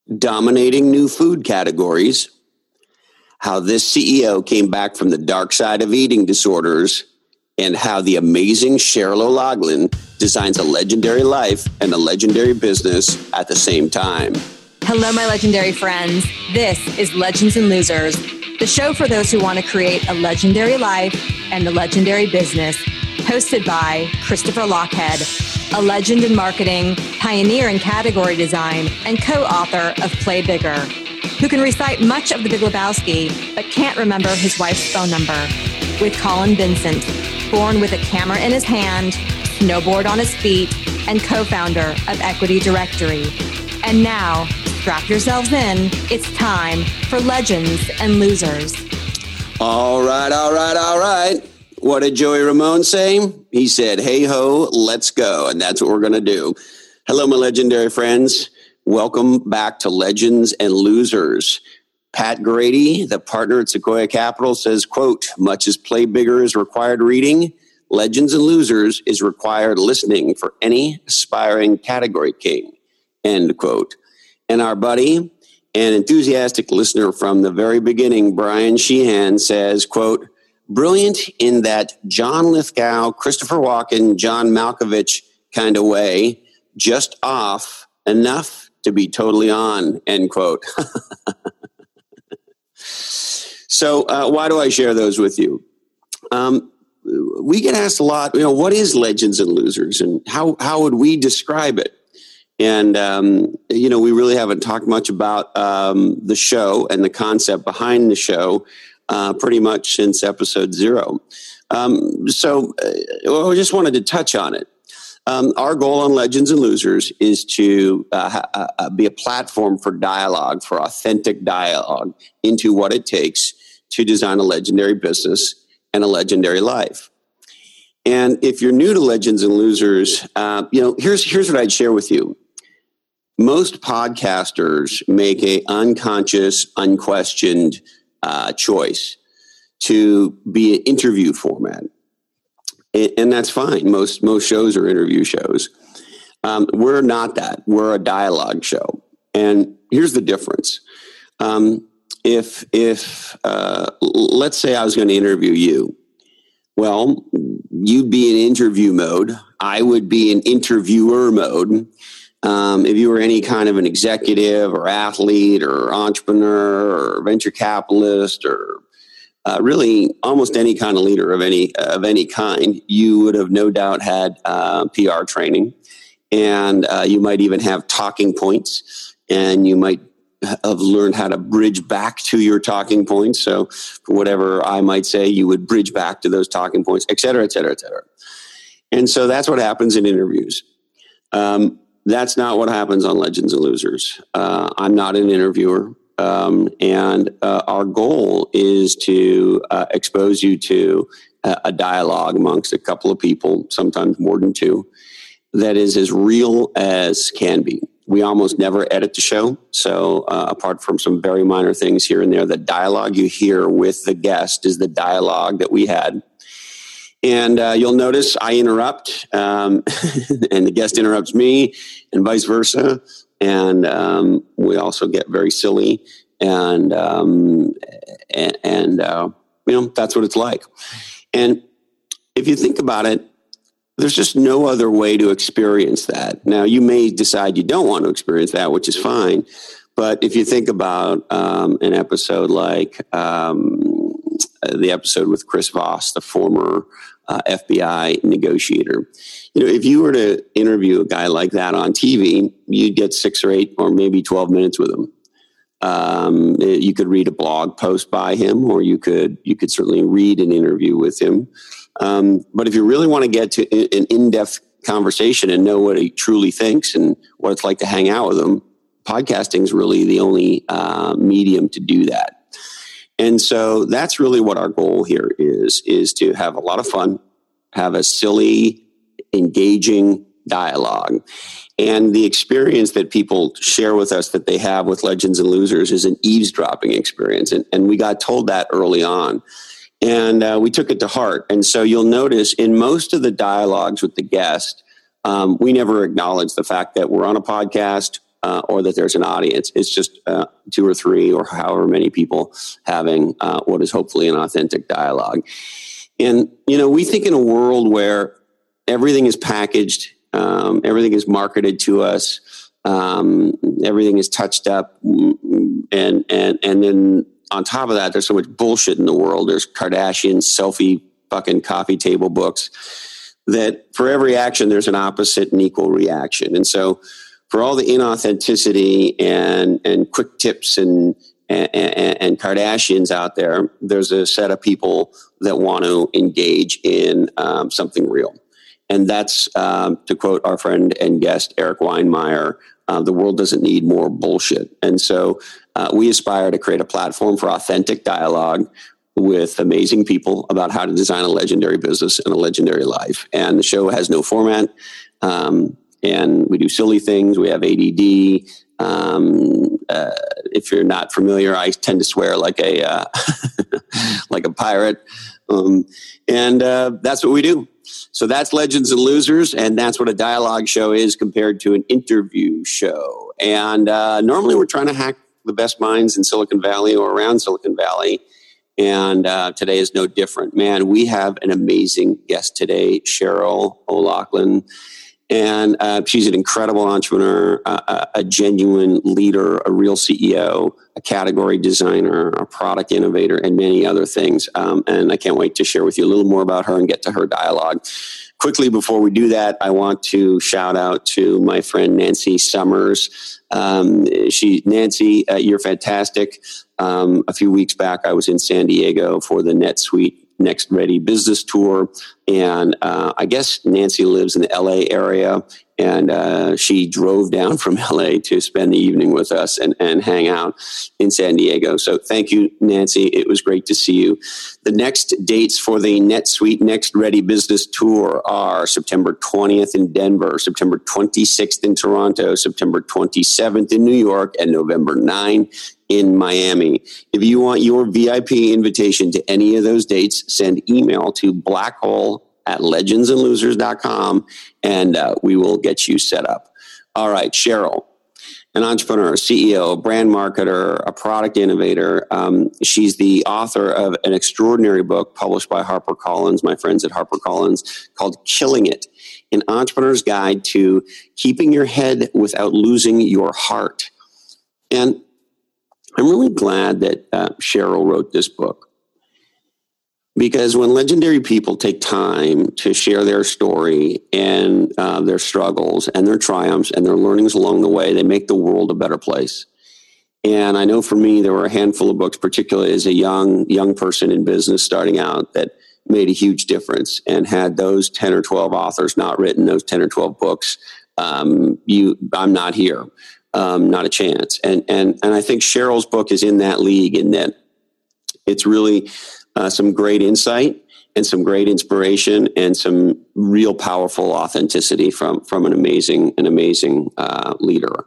dominating new food categories, how this CEO came back from the dark side of eating disorders, and how the amazing Cheryl O'Loughlin designs a legendary life and a legendary business at the same time. Hello, my legendary friends. This is Legends and Losers, the show for those who want to create a legendary life and a legendary business, hosted by Christopher Lochhead, a legend in marketing, pioneer in category design, and co-author of Play Bigger, who can recite much of The Big Lebowski, but can't remember his wife's phone number. With Colin Vincent, born with a camera in his hand, snowboard on his feet, and co-founder of Equity Directory. And now, strap yourselves in. It's time for Legends and Losers. All right. What did Joey Ramone say? He said, hey ho, let's go. And that's what we're going to do. Hello, my legendary friends. Welcome back to Legends and Losers. Pat Grady, the partner at Sequoia Capital, says, quote, much as Play Bigger is required reading, Legends and Losers is required listening for any aspiring category king, end quote. And our buddy and enthusiastic listener from the very beginning, Brian Sheehan, says, quote, brilliant in that John Lithgow, Christopher Walken, John Malkovich kind of way, just off enough to be totally on, end quote. So why do I share those with you? We get asked a lot, what is Legends and Losers and how would we describe it? And, we really haven't talked much about the show and the concept behind the show pretty much since episode 0. So I just wanted to touch on it. Our goal on Legends and Losers is to be a platform for dialogue, for authentic dialogue into what it takes to design a legendary business and a legendary life. And if you're new to Legends and Losers, here's what I'd share with you. Most podcasters make an unconscious, unquestioned choice to be an interview format. And that's fine. Most shows are interview shows. We're not that. We're a dialogue show. And here's the difference. If let's say I was going to interview you, well, you'd be in interview mode. I would be in interviewer mode. If you were any kind of an executive or athlete or entrepreneur or venture capitalist or really almost any kind of leader of any kind, you would have no doubt had PR training, and you might even have talking points, and you might have learned how to bridge back to your talking points. So for whatever I might say, you would bridge back to those talking points, et cetera, et cetera, et cetera. And so that's what happens in interviews. That's not what happens on Legends and Losers. I'm not an interviewer. And our goal is to expose you to a dialogue amongst a couple of people, sometimes more than two, that is as real as can be. We almost never edit the show. So apart from some very minor things here and there, the dialogue you hear with the guest is the dialogue that we had. And you'll notice I interrupt, and the guest interrupts me, and vice versa. And we also get very silly, and that's what it's like. And if you think about it, there's just no other way to experience that. Now, you may decide you don't want to experience that, which is fine. But if you think about an episode like the episode with Chris Voss, the former FBI negotiator, if you were to interview a guy like that on TV, you'd get 6 or 8 or maybe 12 minutes with him. You could read a blog post by him, or you could certainly read an interview with him. But if you really want to get to an in-depth conversation and know what he truly thinks and what it's like to hang out with him, podcasting is really the only medium to do that. And so that's really what our goal here is to have a lot of fun, have a silly, engaging dialogue. And the experience that people share with us that they have with Legends and Losers is an eavesdropping experience. And we got told that early on. And we took it to heart. And so you'll notice in most of the dialogues with the guest, we never acknowledge the fact that we're on a podcast or that there's an audience. It's just 2 or 3 or however many people having what is hopefully an authentic dialogue. And, we think in a world where everything is packaged, everything is marketed to us, everything is touched up, and then on top of that, there's so much bullshit in the world. There's Kardashian selfie fucking coffee table books that for every action, there's an opposite and equal reaction. And so for all the inauthenticity and quick tips and Kardashians out there, there's a set of people that want to engage in something real. And that's, to quote our friend and guest, Eric Weinmeier, the world doesn't need more bullshit. And so we aspire to create a platform for authentic dialogue with amazing people about how to design a legendary business and a legendary life. And the show has no format. And we do silly things. We have ADD. If you're not familiar, I tend to swear like a like a pirate. And that's what we do. So that's Legends and Losers, and that's what a dialogue show is compared to an interview show. And normally we're trying to hack the best minds in Silicon Valley or around Silicon Valley. And today is no different. Man, we have an amazing guest today, Cheryl O'Loughlin. And she's an incredible entrepreneur, a genuine leader, a real CEO, a category designer, a product innovator, and many other things. And I can't wait to share with you a little more about her and get to her dialogue. Quickly, before we do that, I want to shout out to my friend Nancy Summers. Nancy, you're fantastic. A few weeks back, I was in San Diego for the NetSuite Next Ready Business Tour. And I guess Nancy lives in the LA area, and she drove down from LA to spend the evening with us and hang out in San Diego. So thank you, Nancy. It was great to see you. The next dates for the NetSuite Next Ready Business Tour are September 20th in Denver, September 26th in Toronto, September 27th in New York, and November 9th in Miami. If you want your VIP invitation to any of those dates, send email to blackhole@legendsandlosers.com, and we will get you set up. All right, Cheryl, an entrepreneur, CEO, brand marketer, a product innovator. She's the author of an extraordinary book published by HarperCollins, my friends at HarperCollins, called Killing It, an entrepreneur's guide to keeping your head without losing your heart. And I'm really glad that Cheryl wrote this book, because when legendary people take time to share their story and their struggles and their triumphs and their learnings along the way, they make the world a better place. And I know for me, there were a handful of books, particularly as a young person in business starting out, that made a huge difference. And had those 10 or 12 authors not written those 10 or 12 books, I'm not here. Not a chance. And I think Cheryl's book is in that league, in that it's really some great insight and some great inspiration and some real powerful authenticity from an amazing leader.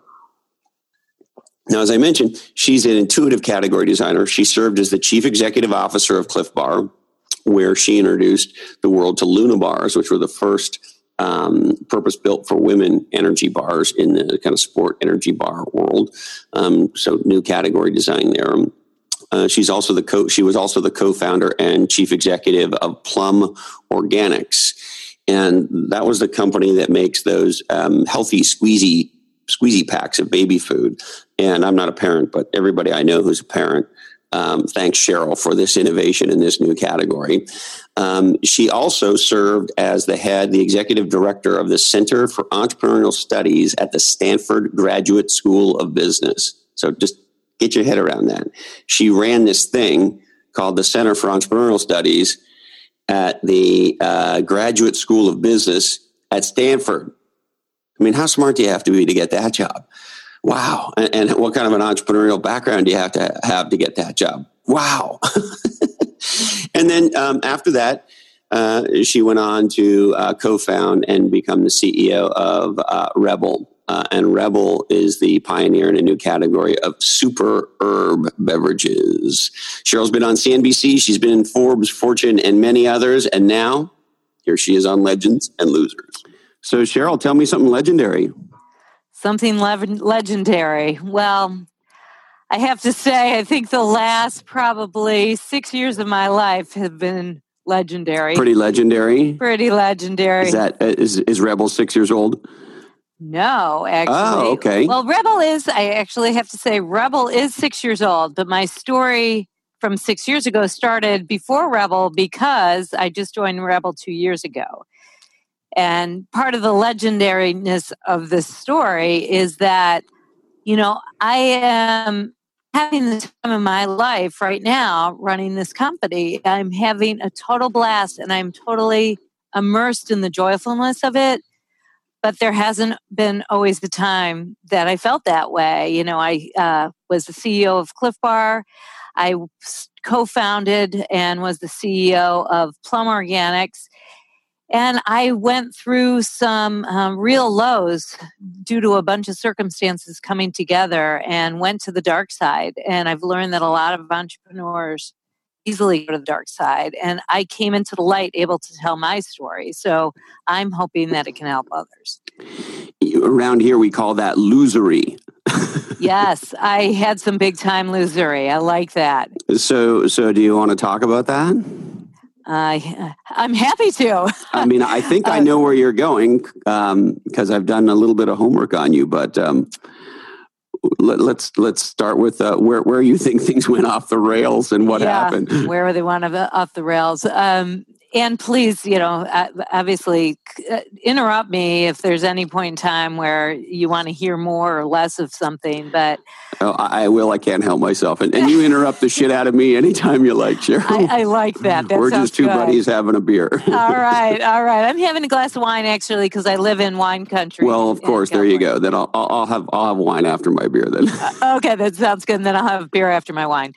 Now, as I mentioned, she's an intuitive category designer. She served as the chief executive officer of Cliff Bar, where she introduced the world to Luna bars, which were the first purpose-built for women energy bars in the kind of sport energy bar world. So new category design there. She was also the co-founder and chief executive of Plum Organics. And that was the company that makes those healthy squeezy packs of baby food. And I'm not a parent, but everybody I know who's a parent thanks Cheryl for this innovation in this new category. She also served as the executive director of the Center for Entrepreneurial Studies at the Stanford Graduate School of Business. So just get your head around that. She ran this thing called the Center for Entrepreneurial Studies at the Graduate School of Business at Stanford. I mean, how smart do you have to be to get that job? Wow. And what kind of an entrepreneurial background do you have to get that job? Wow. And then after that, she went on to co-found and become the CEO of Rebel. And Rebel is the pioneer in a new category of super herb beverages. Cheryl's been on CNBC. She's been in Forbes, Fortune, and many others. And now here she is on Legends and Losers. So Cheryl, tell me something legendary. Something legendary. Well, I have to say, I think the last probably 6 years of my life have been legendary. Pretty legendary? Pretty legendary. Is Rebel 6 years old? No, actually. Oh, okay. Well, I actually have to say, Rebel is 6 years old, but my story from 6 years ago started before Rebel because I just joined Rebel 2 years ago. And part of the legendariness of this story is that, I am having the time of my life right now running this company. I'm having a total blast and I'm totally immersed in the joyfulness of it. But there hasn't been always the time that I felt that way. I was the CEO of Cliff Bar. I co-founded and was the CEO of Plum Organics. And I went through some real lows due to a bunch of circumstances coming together and went to the dark side. And I've learned that a lot of entrepreneurs easily go to the dark side. And I came into the light able to tell my story. So I'm hoping that it can help others. Around here, we call that losery. Yes, I had some big time losery. I like that. So do you want to talk about that? I'm happy to. I mean, I think I know where you're going because I've done a little bit of homework on you. But let's start with where you think things went off the rails and what happened. Where they went off the rails. And please, obviously interrupt me if there's any point in time where you want to hear more or less of something. But I will. I can't help myself. And you interrupt the shit out of me anytime you like, Cheryl. I like that. We're just two buddies having a beer. All right. I'm having a glass of wine actually because I live in wine country. Well, of course. There you go. Then I'll have wine after my beer. Then. Okay, that sounds good. And then I'll have beer after my wine.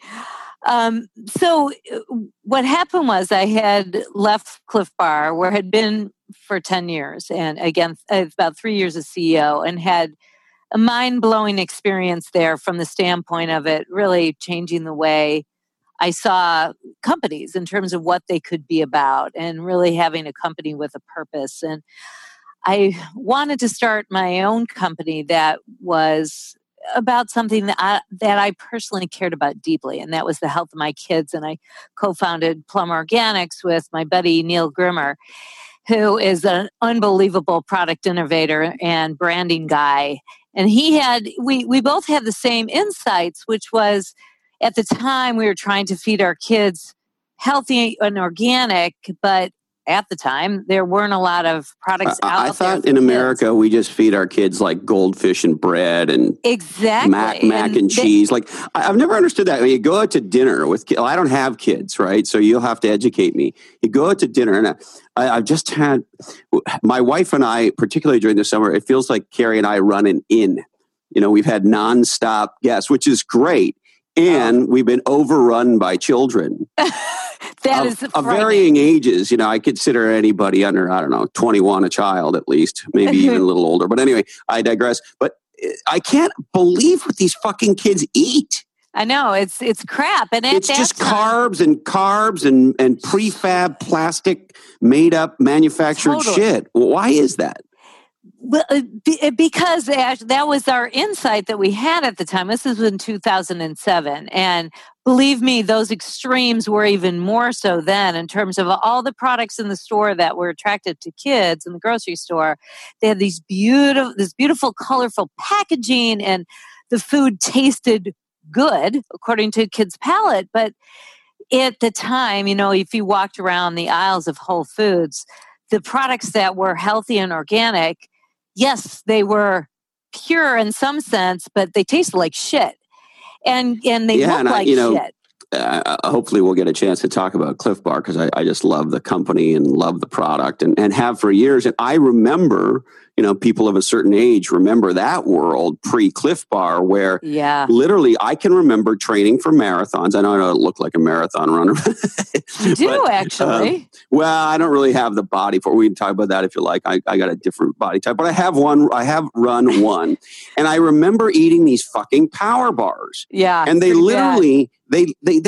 So what happened was I had left Cliff Bar, where I had been for 10 years. And again, about 3 years as CEO, and had a mind-blowing experience there from the standpoint of it really changing the way I saw companies in terms of what they could be about and really having a company with a purpose. And I wanted to start my own company that was about something that I personally cared about deeply, and that was the health of my kids. And I co-founded Plum Organics with my buddy Neil Grimmer, who is an unbelievable product innovator and branding guy. And we both had the same insights, which was at the time we were trying to feed our kids healthy and organic, but at the time, there weren't a lot of products out there. I thought in America, we just feed our kids like goldfish and bread and exactly mac and cheese. Like, I've never understood that. I mean, you go out to dinner with kids. I don't have kids, right? So you'll have to educate me. You go out to dinner, and I've just had my wife and I, particularly during the summer, it feels like Carrie and I run an inn. We've had nonstop guests, which is great. And we've been overrun by children. That is of varying ages. I consider anybody under, 21 a child at least, maybe even a little older. But anyway, I digress. But I can't believe what these fucking kids eat. I know, it's crap. And it's just carbs and prefab plastic made up manufactured shit. Why is that? Well, because that was our insight that we had at the time. This is in 2007. And believe me, those extremes were even more so then in terms of all the products in the store that were attractive to kids in the grocery store. They had this beautiful, colorful packaging, and the food tasted good according to kids' palate. But at the time, if you walked around the aisles of Whole Foods, the products that were healthy and organic, yes, they were pure in some sense, but they tasted like shit. And they looked like shit. Hopefully we'll get a chance to talk about Cliff Bar because I just love the company and love the product and have for years. And I remember, people of a certain age remember that world pre-Cliff Bar where literally I can remember training for marathons. I know I don't look like a marathon runner. You do, actually. Well, I don't really have the body for it. We can talk about that if you like. I got a different body type, but I have run one. And I remember eating these fucking power bars. Yeah. And they literally, they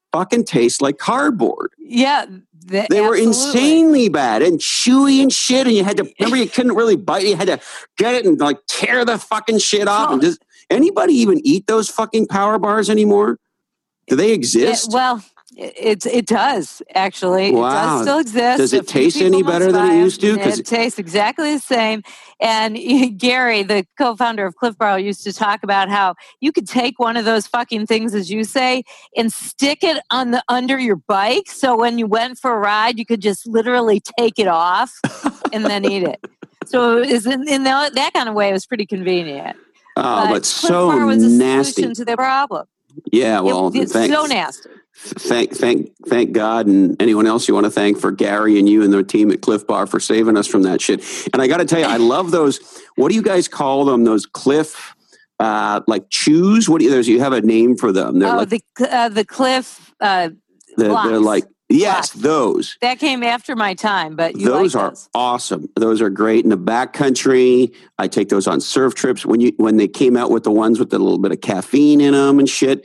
fucking taste like cardboard. Yeah. They were insanely bad and chewy and shit. And you had to, remember, you couldn't really bite. You had to get it and like tear the fucking shit off. And does anybody even eat those fucking power bars anymore? Do they exist? Well, it does, actually. Wow. It does still exist. Does it taste any better than it used to? It tastes exactly the same. And Gary, the co-founder of Cliff Bar, used to talk about how you could take one of those fucking things, as you say, and stick it on the under your bike. So when you went for a ride, you could just literally take it off and then eat it. So it was in that kind of way, it was pretty convenient. Oh, but so Cliff Bar was a nasty solution to their problem. Yeah, well, it's so nasty. Thank God, and anyone else you want to thank for Gary and you and the team at Cliff Bar for saving us from that shit. And I got to tell you, I love those. What do you guys call them? Those Cliff like chews? What do you have a name for them? They're the Cliff. They're like yes, blocks. Those that came after my time, but those are awesome. Those are great in the backcountry. I take those on surf trips. When they came out with the ones with a little bit of caffeine in them and shit.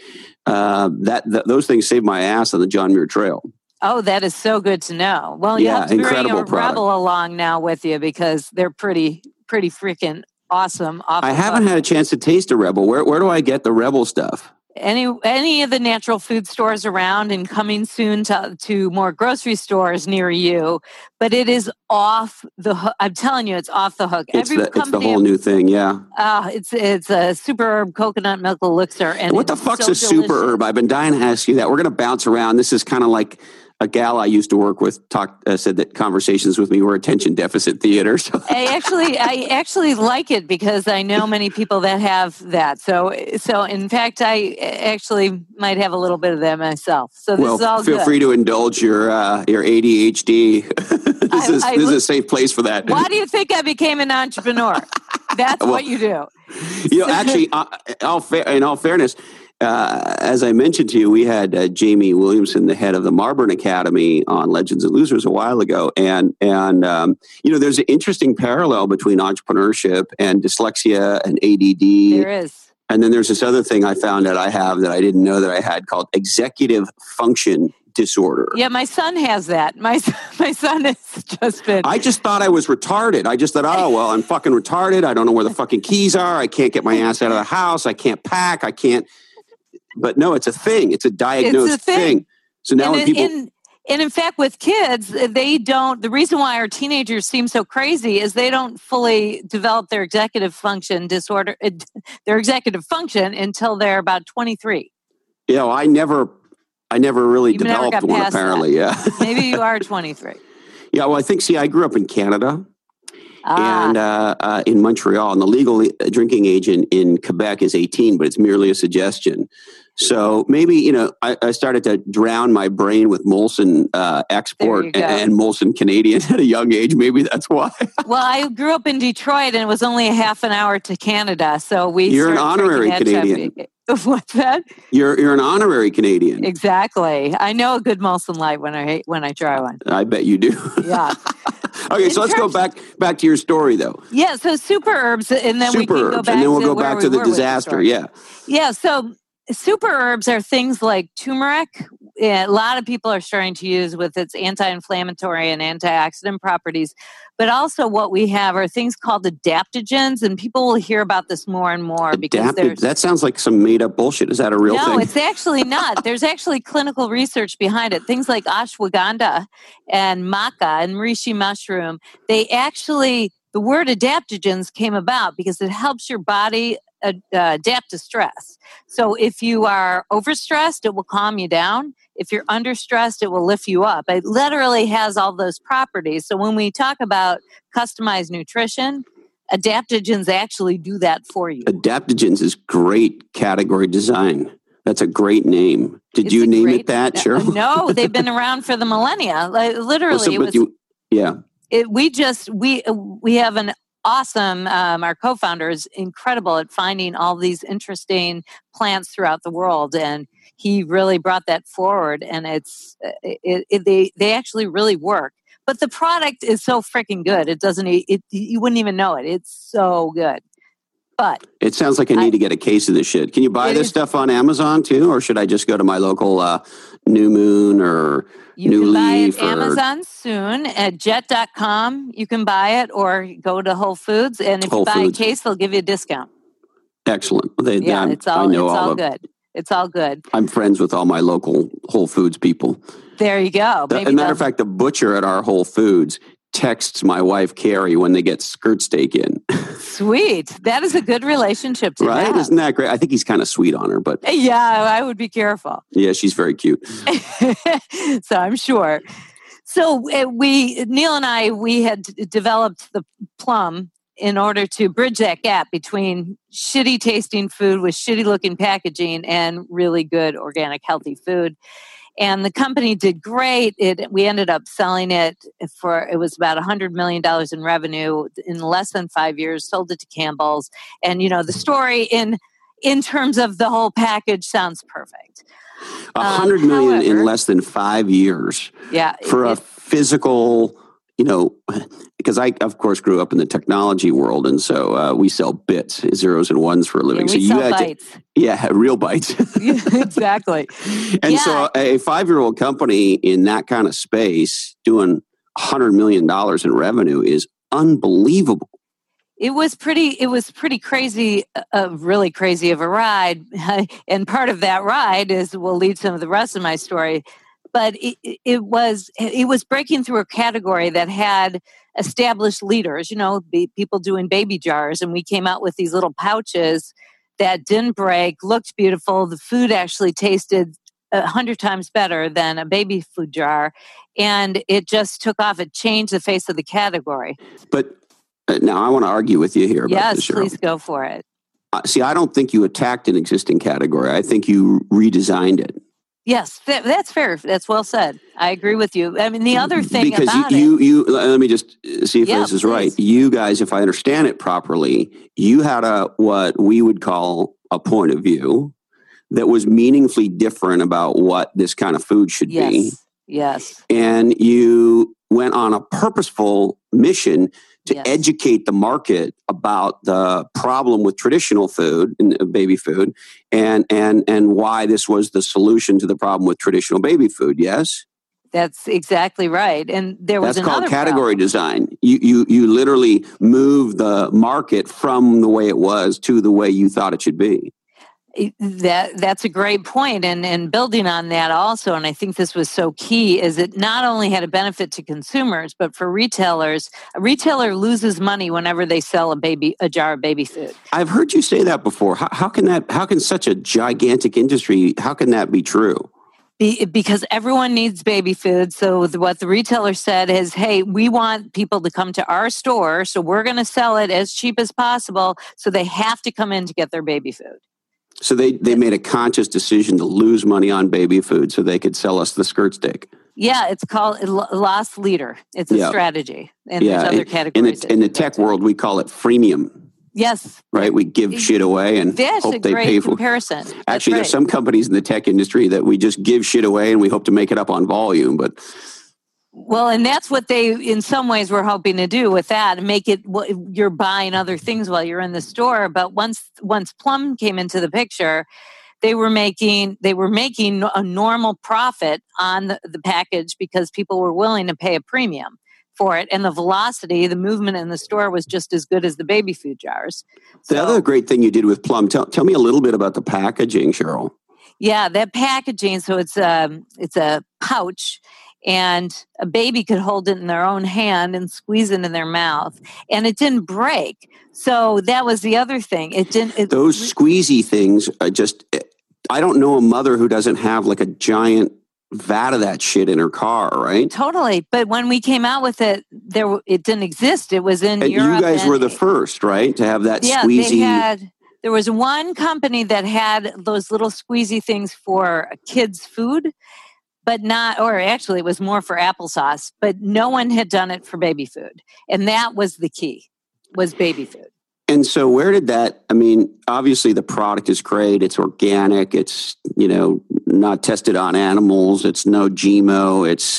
Those things saved my ass on the John Muir Trail. Oh, that is so good to know. Well, you have to bring a Rebel along now with you because they're pretty freaking awesome. I haven't had a chance to taste a Rebel. Where do I get the Rebel stuff? Any of the natural food stores around, and coming soon to more grocery stores near you. But it is off the hook. I'm telling you, it's off the hook. It's the whole new thing, yeah. It's a super herb coconut milk elixir. And what the fuck's a super herb? I've been dying to ask you that. We're going to bounce around. This is kind of like a gal I used to work with said that conversations with me were attention deficit theater. So. I actually like it because I know many people that have that. So in fact, I actually might have a little bit of that myself. So this is all feel good. Free to indulge your ADHD. This is a safe place for that. Why do you think I became an entrepreneur? That's what you do. Actually, in all fairness, as I mentioned to you, we had Jamie Williamson, the head of the Marburn Academy, on Legends and Losers a while ago, and there's an interesting parallel between entrepreneurship and dyslexia and ADD. There is. And then there's this other thing I found that I have that I didn't know that I had called executive function disorder. Yeah, my son has that. My son has just been... I just thought I was retarded. I just thought, I'm fucking retarded. I don't know where the fucking keys are. I can't get my ass out of the house. I can't pack. I can't... But no, it's a thing. It's a diagnosed thing. So now when people... And in fact, with kids, they don't... The reason why our teenagers seem so crazy is they don't fully develop their executive function disorder, their executive function until they're about 23. I never really developed one, apparently. That. Yeah. Maybe you are 23. Yeah, well, I grew up in Canada. And in Montreal, and the legal drinking age in Quebec is 18, but it's merely a suggestion. So maybe, I started to drown my brain with Molson Export and Molson Canadian at a young age. Maybe that's why. Well, I grew up in Detroit, and it was only a half an hour to Canada. So You're an honorary Canadian. What's that? You're an honorary Canadian. Exactly. I know a good Molson Light when I try one. I bet you do. Yeah. Okay, so let's go back to your story, though. Yeah, so super herbs, and then we can go back and then we'll go back to the disaster. Yeah. Yeah, so super herbs are things like turmeric. A lot of people are starting to use with its anti-inflammatory and antioxidant properties. But also what we have are things called adaptogens, and people will hear about this more and more. That sounds like some made-up bullshit. Is that a real thing? No, it's actually not. There's actually clinical research behind it. Things like ashwagandha and maca and reishi mushroom, the word adaptogens came about because it helps your body adapt to stress. So if you are overstressed, it will calm you down. If you're understressed, it will lift you up. It literally has all those properties. So when we talk about customized nutrition, adaptogens actually do that for you. Adaptogens is great category design. That's a great name. Did you name it that, Cheryl? No, they've been around for the millennia. Literally, we have an awesome. Our co-founder is incredible at finding all these interesting plants throughout the world, and he really brought that forward. And they actually really work. But the product is so freaking good. You wouldn't even know it. It's so good. But it sounds like I need to get a case of this shit. Can you buy this stuff on Amazon too, or should I just go to my local New Moon or New Leaf? You can buy it Amazon soon at jet.com. You can buy it or go to Whole Foods. And if you buy a case, they'll give you a discount. Excellent. It's all good. It's all good. I'm friends with all my local Whole Foods people. There you go. As a matter of fact, the butcher at our Whole Foods texts my wife, Carrie, when they get skirt steak in. Sweet. That is a good relationship to have. Right? Isn't that great? I think he's kind of sweet on her, but... Yeah, I would be careful. Yeah, she's very cute. So I'm sure. So Neil and I, we had developed the Plum in order to bridge that gap between shitty tasting food with shitty looking packaging and really good organic healthy food. And the company did great. We ended up selling it it was about $100 million in revenue in less than 5 years, sold it to Campbell's. And, the story in terms of the whole package sounds perfect. $100 million in less than 5 years. Yeah. For a physical, because I, of course, grew up in the technology world. And so we sell bits, zeros and ones for a living. Yeah, we sell bytes. Real bytes. Exactly. And so a 5-year-old company in that kind of space doing $100 million in revenue is unbelievable. It was pretty crazy, really crazy of a ride. And part of that ride will lead some of the rest of my story. But it was breaking through a category that had established leaders, people doing baby jars. And we came out with these little pouches that didn't break, looked beautiful. The food actually tasted 100 times better than a baby food jar. And it just took off. It changed the face of the category. But now I want to argue with you here about this, Cheryl. Yes, please go for it. See, I don't think you attacked an existing category. I think you redesigned it. Yes, that's fair. That's well said. I agree with you. I mean, the other thing because about you let me just see if this is right. You guys, if I understand it properly, you had what we would call a point of view that was meaningfully different about what this kind of food should be. Yes. And you went on a purposeful mission to educate the market about the problem with traditional food and baby food and why this was the solution to the problem with traditional baby food. Yes? That's exactly right. And that's called category design. You literally move the market from the way it was to the way you thought it should be. That's a great point. And building on that also, and I think this was so key, is it not only had a benefit to consumers, but for retailers. A retailer loses money whenever they sell a jar of baby food. I've heard you say that before. How can such a gigantic industry, how can that be true? Because everyone needs baby food. So what the retailer said is, hey, we want people to come to our store, so we're going to sell it as cheap as possible. So they have to come in to get their baby food. So they made a conscious decision to lose money on baby food so they could sell us the skirt steak. Yeah, it's called loss leader. It's a strategy. And there's other categories. In the tech world, we call it freemium. Yes. Right? We give shit away and hope they pay for it. Comparison. Actually, there's some companies in the tech industry that we just give shit away and we hope to make it up on volume. Well, and that's what they, in some ways, were hoping to do with that, make it you're buying other things while you're in the store. But once Plum came into the picture, they were making a normal profit on the package because people were willing to pay a premium for it, and the velocity, the movement in the store was just as good as the baby food jars. The other great thing you did with Plum, tell me a little bit about the packaging, Cheryl. Yeah, that packaging. So it's a pouch. And a baby could hold it in their own hand and squeeze it in their mouth. And it didn't break. So that was the other thing. Those squeezy things are I don't know a mother who doesn't have like a giant vat of that shit in her car, right? Totally. But when we came out with it, it didn't exist. It was in Europe. You guys were the first, right? To have that squeezy. There was one company that had those little squeezy things for kids' food. But actually it was more for applesauce, but no one had done it for baby food. And that was the key, was baby food. And so where did obviously the product is great. It's organic. It's, not tested on animals. It's no GMO. It's,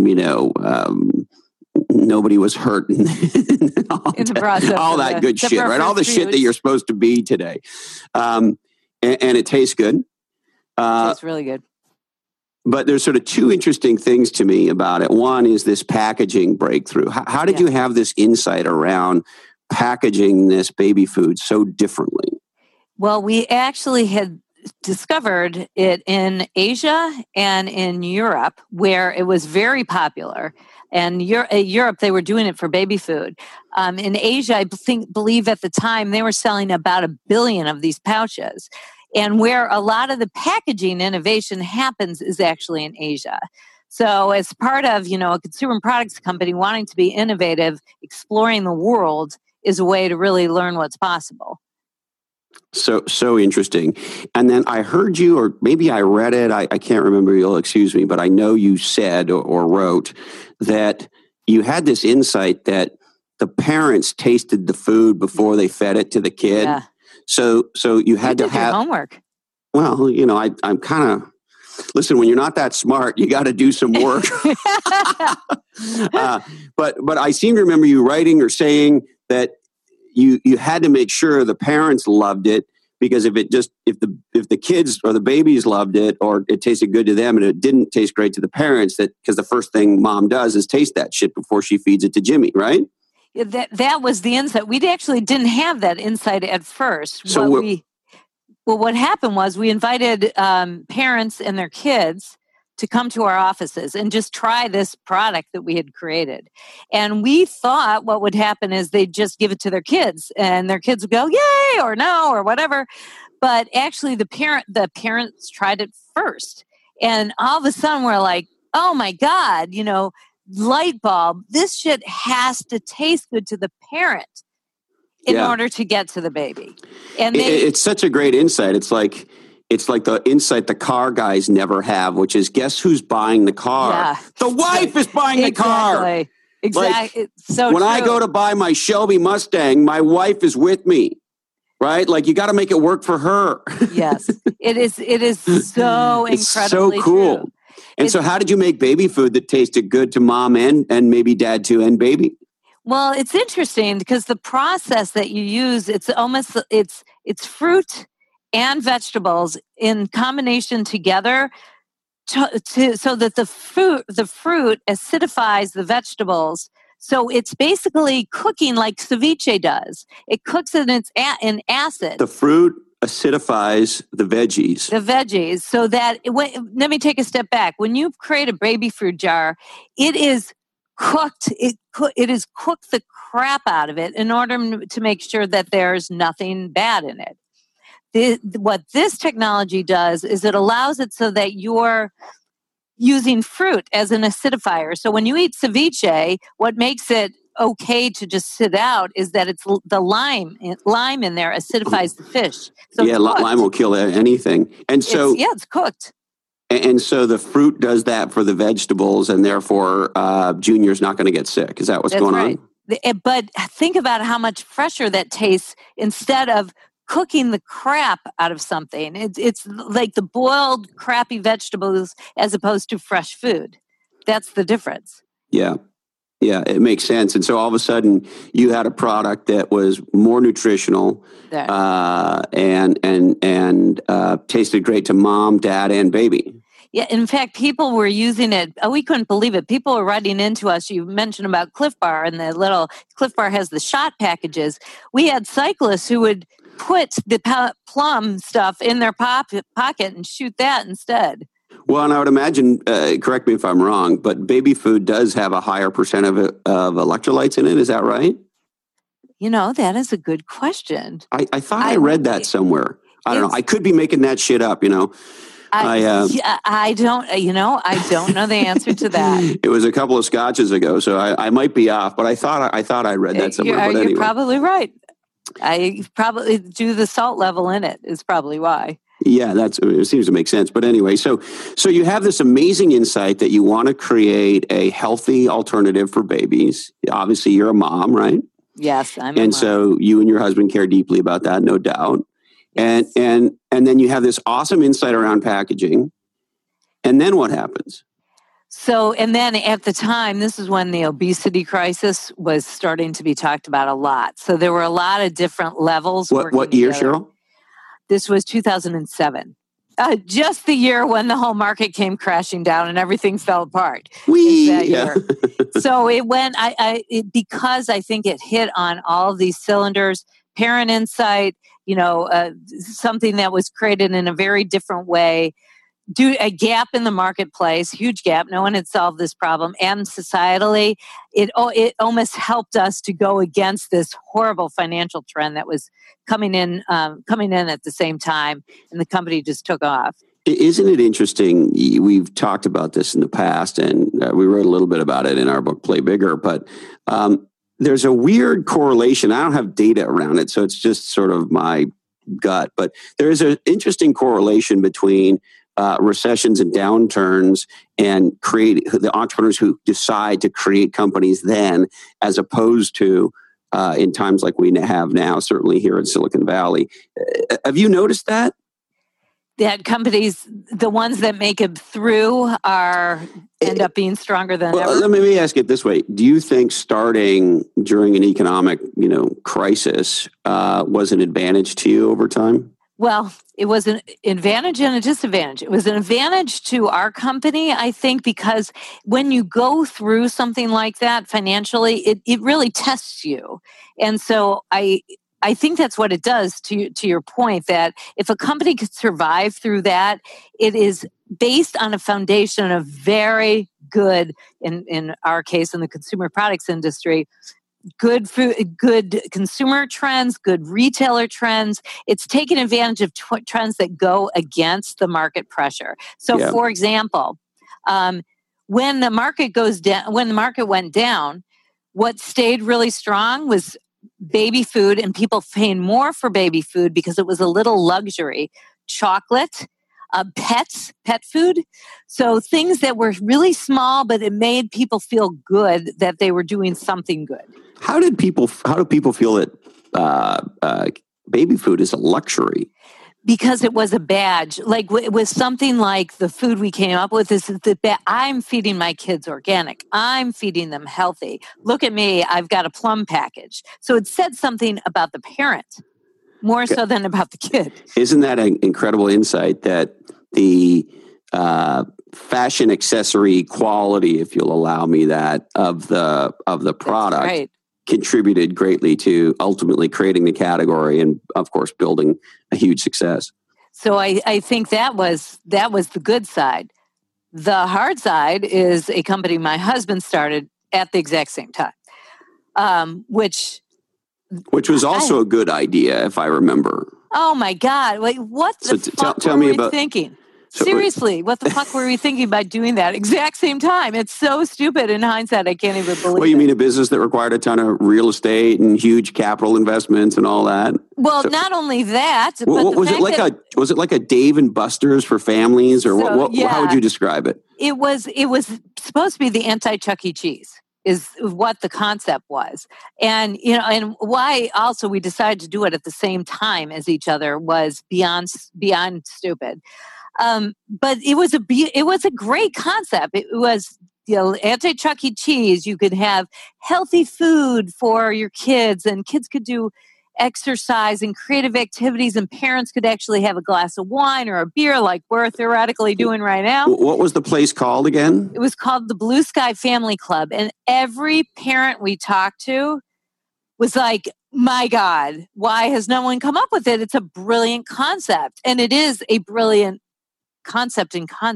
nobody was hurt in the process. All that good shit, right? All the shit that you're supposed to be today. And it tastes good. It tastes really good. But there's sort of two interesting things to me about it. One is this packaging breakthrough. How did you have this insight around packaging this baby food so differently? Well, we actually had discovered it in Asia and in Europe, where it was very popular. And Europe, they were doing it for baby food. In Asia, I believe at the time they were selling about 1 billion of these pouches. And where a lot of the packaging innovation happens is actually in Asia. So as part of, a consumer products company wanting to be innovative, exploring the world is a way to really learn what's possible. So interesting. And then I heard you, or maybe I read it, I can't remember, you'll excuse me, but I know you said or wrote that you had this insight that the parents tasted the food before they fed it to the kid. Yeah. So you had to have homework. Well, I'm kind of, listen, when you're not that smart, you got to do some work. But I seem to remember you writing or saying that you had to make sure the parents loved it, because if the kids or the babies loved it, or it tasted good to them and it didn't taste great to the parents, because the first thing mom does is taste that shit before she feeds it to Jimmy, right? That was the insight. We actually didn't have that insight at first. So what happened was we invited parents and their kids to come to our offices and just try this product that we had created. And we thought what would happen is they'd just give it to their kids, and their kids would go, yay, or no, or whatever. But actually the parents tried it first. And all of a sudden we're like, oh my God, light bulb, this shit has to taste good to the parent in order to get to the baby. And it's such a great insight. It's like the insight the car guys never have, which is, guess who's buying the car? Yeah. The wife is buying the car. Exactly. Like, so when true. I go to buy my Shelby Mustang, my wife is with me. Right? Like, you got to make it work for her. Yes. It is so incredibly it's so cool. True. And so how did you make baby food that tasted good to mom and maybe dad too, and baby? Well, it's interesting because the process that you use, it's fruit and vegetables in combination together so that the fruit acidifies the vegetables. So it's basically cooking like ceviche does. It cooks in acid. The fruit acidifies the veggies. So that, let me take a step back. When you create a baby food jar, it is cooked. It is cooked the crap out of it in order to make sure that there's nothing bad in it. What this technology does is it allows it so that you're using fruit as an acidifier. So when you eat ceviche, what makes it okay to just sit out is that it's the lime in there acidifies the fish. So lime will kill anything. And so it's cooked. And so the fruit does that for the vegetables, and therefore Junior's not going to get sick. Is that what's going on? But think about how much fresher that tastes instead of cooking the crap out of something. It's like the boiled crappy vegetables as opposed to fresh food. That's the difference. Yeah, it makes sense. And so all of a sudden you had a product that was more nutritional and tasted great to mom, dad, and baby. Yeah, in fact, people were using it. Oh, we couldn't believe it. People were writing into us. You mentioned about Cliff Bar, and the little Cliff Bar has the shot packages. We had cyclists who would put the plum stuff in their pocket and shoot that instead. Well, and I would imagine, correct me if I'm wrong, but baby food does have a higher percent of electrolytes in it. Is that right? That is a good question. I thought I read that somewhere. I don't know. I could be making that shit up, I don't know the answer to that. It was a couple of scotches ago, so I might be off, but I thought I read that somewhere. You're probably right. I probably do the salt level in it is probably why. Yeah, it seems to make sense. But anyway, so you have this amazing insight that you want to create a healthy alternative for babies. Obviously, you're a mom, right? Yes, I'm a mom. And so you and your husband care deeply about that, no doubt. Yes. And then you have this awesome insight around packaging. And then what happens? So, and then at the time, this is when the obesity crisis was starting to be talked about a lot. So there were a lot of different levels. What year, Cheryl? This was 2007. Just the year when the whole market came crashing down and everything fell apart. Yeah. So it went, because I think it hit on all of these cylinders, Parent Insight, something that was created in a very different way, a gap in the marketplace, huge gap. No one had solved this problem. And societally, it almost helped us to go against this horrible financial trend that was coming in at the same time. And the company just took off. Isn't it interesting? We've talked about this in the past, and we wrote a little bit about it in our book, Play Bigger. But there's a weird correlation. I don't have data around it, so it's just sort of my gut. But there is an interesting correlation between recessions and downturns and the entrepreneurs who decide to create companies then, as opposed to in times like we have now, certainly here in Silicon Valley. Have you noticed that? That companies, the ones that make it through, end up being stronger than ever? Let me ask it this way. Do you think starting during an economic, crisis was an advantage to you over time? Well, it was an advantage and a disadvantage. It was an advantage to our company, I think, because when you go through something like that financially, it really tests you. And so I think that's what it does, to your point, that if a company could survive through that, it is based on a foundation of very good, in our case, in the consumer products industry, good food, good consumer trends, good retailer trends. It's taken advantage of trends that go against the market pressure. So, for example, when the market went down, what stayed really strong was baby food, and people paying more for baby food because it was a little luxury. Chocolate, pet food. So things that were really small, but it made people feel good that they were doing something good. How do people feel that baby food is a luxury? Because it was a badge. Like with something like the food we came up with, is that I'm feeding my kids organic. I'm feeding them healthy. Look at me, I've got a plum package. So it said something about the parent more so than about the kid. Isn't that an incredible insight that the fashion accessory quality, if you'll allow me that, of the product, right, contributed greatly to ultimately creating the category and, of course, building a huge success? So I think that was the good side. The hard side is a company my husband started at the exact same time, which was also a good idea, if I remember. Oh my God! Like, what the fuck were we thinking? Seriously, what the fuck were we thinking by doing that exact same time? It's so stupid in hindsight. I can't even believe it. Well, you mean a business that required a ton of real estate and huge capital investments and all that? Well, not only that, but was it like a Dave and Buster's for families, or how would you describe it? It was supposed to be the anti-Chuck E. Cheese, is what the concept was. And, and why also we decided to do it at the same time as each other was beyond stupid. But it was a great concept. It was, anti-Chuck E. Cheese. You could have healthy food for your kids, and kids could do exercise and creative activities, and parents could actually have a glass of wine or a beer like we're theoretically doing right now. What was the place called again? It was called the Blue Sky Family Club. And every parent we talked to was like, my God, why has no one come up with it? It's a brilliant concept. And it is a brilliant concept.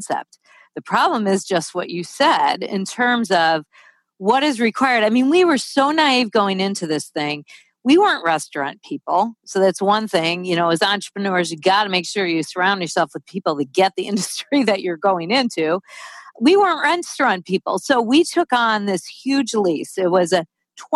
The problem is just what you said in terms of what is required. I mean, we were so naive going into this thing. We weren't restaurant people. So that's one thing. As entrepreneurs, you got to make sure you surround yourself with people that get the industry that you're going into. We weren't restaurant people. So we took on this huge lease. It was a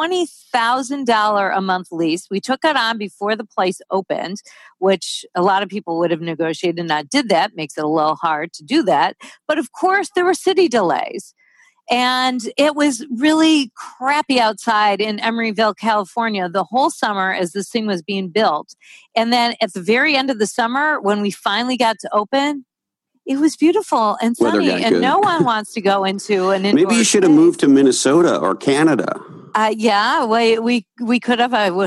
$20,000 a month lease. We took it on before the place opened, which a lot of people would have negotiated and not did that. Makes it a little hard to do that. But of course, there were city delays. And it was really crappy outside in Emeryville, California, the whole summer as this thing was being built. And then at the very end of the summer, when we finally got to open, it was beautiful and sunny. And no one wants to go into an indoor Maybe you should have moved to Minnesota or Canada. Yeah, we could have. That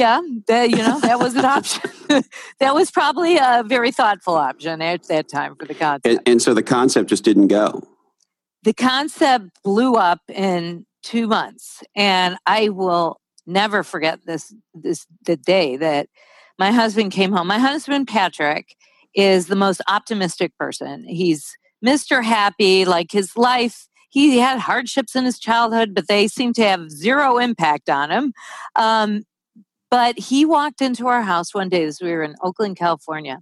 was an option. That was probably a very thoughtful option at that time for the concept. And so the concept just didn't go. The concept blew up in 2 months, and I will never forget the day that my husband came home. My husband, Patrick, is the most optimistic person. He's Mr. Happy, like his life. He had hardships in his childhood, but they seem to have zero impact on him. But he walked into our house one day as we were in Oakland, California,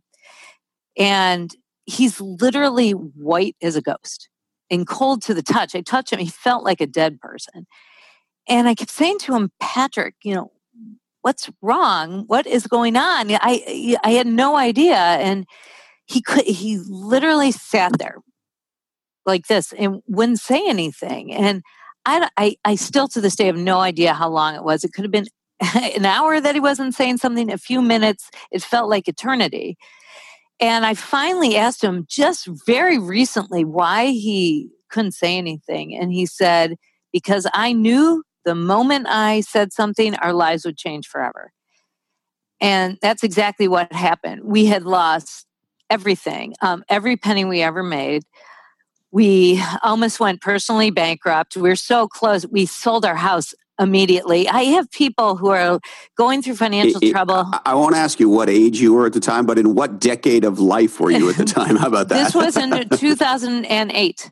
and he's literally white as a ghost and cold to the touch. I touched him. He felt like a dead person. And I kept saying to him, Patrick, what's wrong? What is going on? I had no idea. And he literally sat there like this and wouldn't say anything. And I still to this day have no idea how long it was. It could have been an hour that he wasn't saying something, a few minutes. It felt like eternity. And I finally asked him just very recently why he couldn't say anything. And he said, because I knew the moment I said something, our lives would change forever. And that's exactly what happened. We had lost everything, every penny we ever made. We almost went personally bankrupt. We're so close. We sold our house immediately. I have people who are going through financial trouble. I won't ask you what age you were at the time, but in what decade of life were you at the time? How about that? This was in 2008.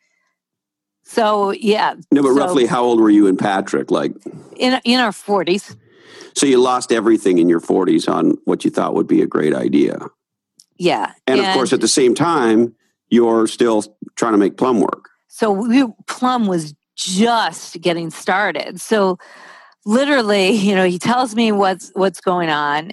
So, yeah. No, but roughly how old were you and Patrick? Like in our 40s. So you lost everything in your 40s on what you thought would be a great idea. Yeah. And of course, at the same time, you're still trying to make Plum work. So Plum was just getting started. So literally, he tells me what's going on.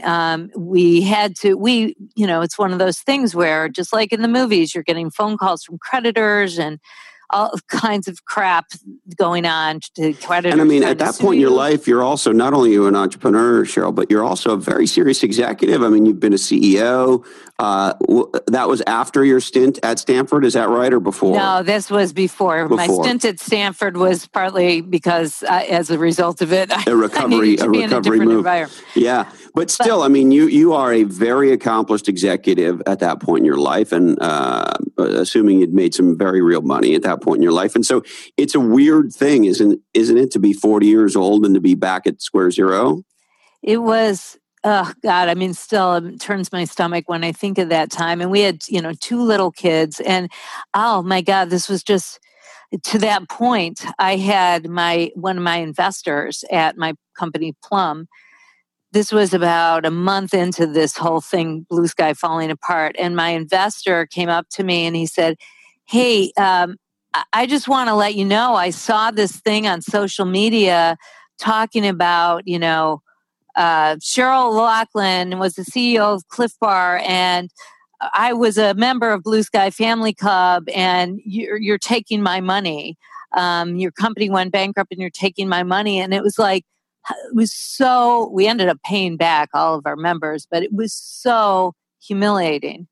It's one of those things where just like in the movies, you're getting phone calls from creditors and all kinds of crap going on to creditors. And I mean, at that point in your life, you're also not only an entrepreneur, Cheryl, but you're also a very serious executive. I mean, you've been a CEO. That was after your stint at Stanford, is that right, or before? No, this was before. My stint at Stanford was partly because, as a result of it, I needed to be in a different environment. Yeah, but still, I mean, you are a very accomplished executive at that point in your life, and assuming you'd made some very real money at that point in your life. And so it's a weird thing, isn't it, to be 40 years old and to be back at square zero? It was, oh God, I mean, still it turns my stomach when I think of that time. And we had, 2 little kids, and oh my God, this was just to that point. I had one of my investors at my company, Plum. This was about a month into this whole thing, Blue Sky falling apart. And my investor came up to me and he said, hey, I just want to let you know, I saw this thing on social media talking about, Cheryl Loughlin was the CEO of Cliff Bar, and I was a member of Blue Sky Family Club, and you're taking my money. Your company went bankrupt and you're taking my money. And it was so, we ended up paying back all of our members, but it was so humiliating.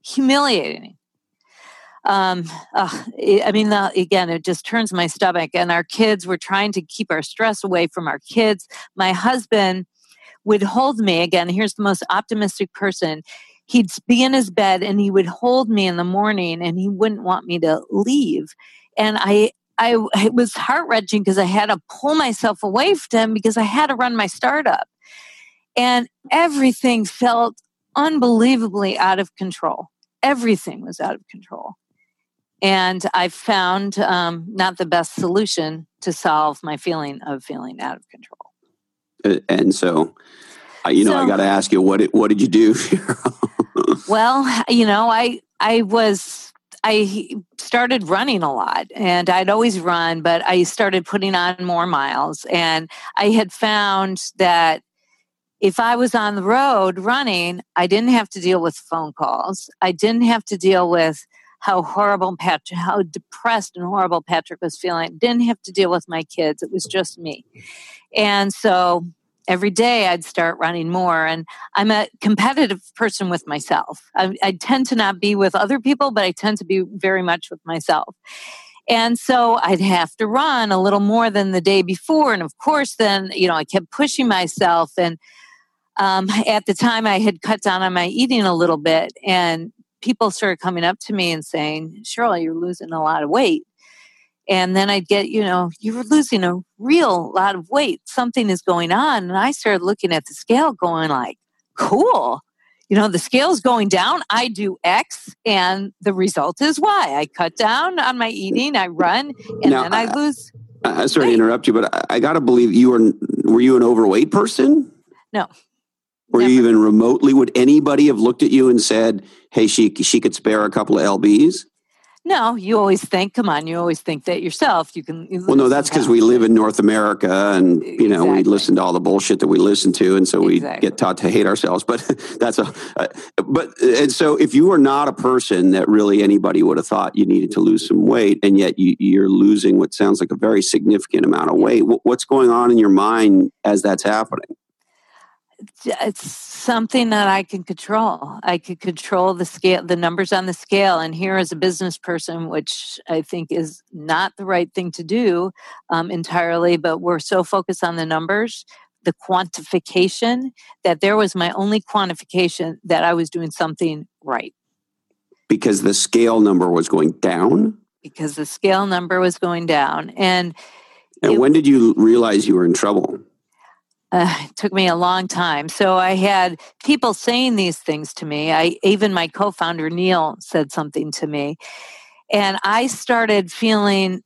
Again, it just turns my stomach. And our kids, we're trying to keep our stress away from our kids. My husband would hold me. Again, here's the most optimistic person. He'd be in his bed and he would hold me in the morning and he wouldn't want me to leave. And it was heart-wrenching because I had to pull myself away from him because I had to run my startup. And everything felt unbelievably out of control. Everything was out of control. And I found not the best solution to solve my feeling of feeling out of control. And so, I got to ask you, what did you do? Well, I started running a lot, and I'd always run, but I started putting on more miles. And I had found that if I was on the road running, I didn't have to deal with phone calls. I didn't have to deal with how depressed and horrible Patrick was feeling. I didn't have to deal with my kids. It was just me. And so every day I'd start running more. And I'm a competitive person with myself. I tend to not be with other people, but I tend to be very much with myself. And so I'd have to run a little more than the day before. And of course, then, I kept pushing myself. And at the time, I had cut down on my eating a little bit. And people started coming up to me and saying, Cheryl, you're losing a lot of weight. And then I'd get, you're losing a real lot of weight. Something is going on. And I started looking at the scale going like, cool. The scale's going down. I do X and the result is Y. I cut down on my eating. I run and then I lose. Sorry to interrupt you, but I got to believe were you an overweight person? No. Were you even remotely, would anybody have looked at you and said, hey, she could spare a couple of LBs? No, you always think, come on, you always think that yourself. Well, no, that's because we live in North America and, exactly. We listen to all the bullshit that we listen to. And so we get taught to hate ourselves. But and so if you were not a person that really anybody would have thought you needed to lose some weight, and yet you're losing what sounds like a very significant amount of weight, what's going on in your mind as that's happening? It's something that I can control. I could control the scale, the numbers on the scale. And here as a business person, which I think is not the right thing to do entirely, but we're so focused on the numbers, the quantification, that there was my only quantification that I was doing something right. Because the scale number was going down? Because the scale number was going down. And when did you realize you were in trouble? It took me a long time. So I had people saying these things to me. Even my co-founder, Neil, said something to me. And I started feeling,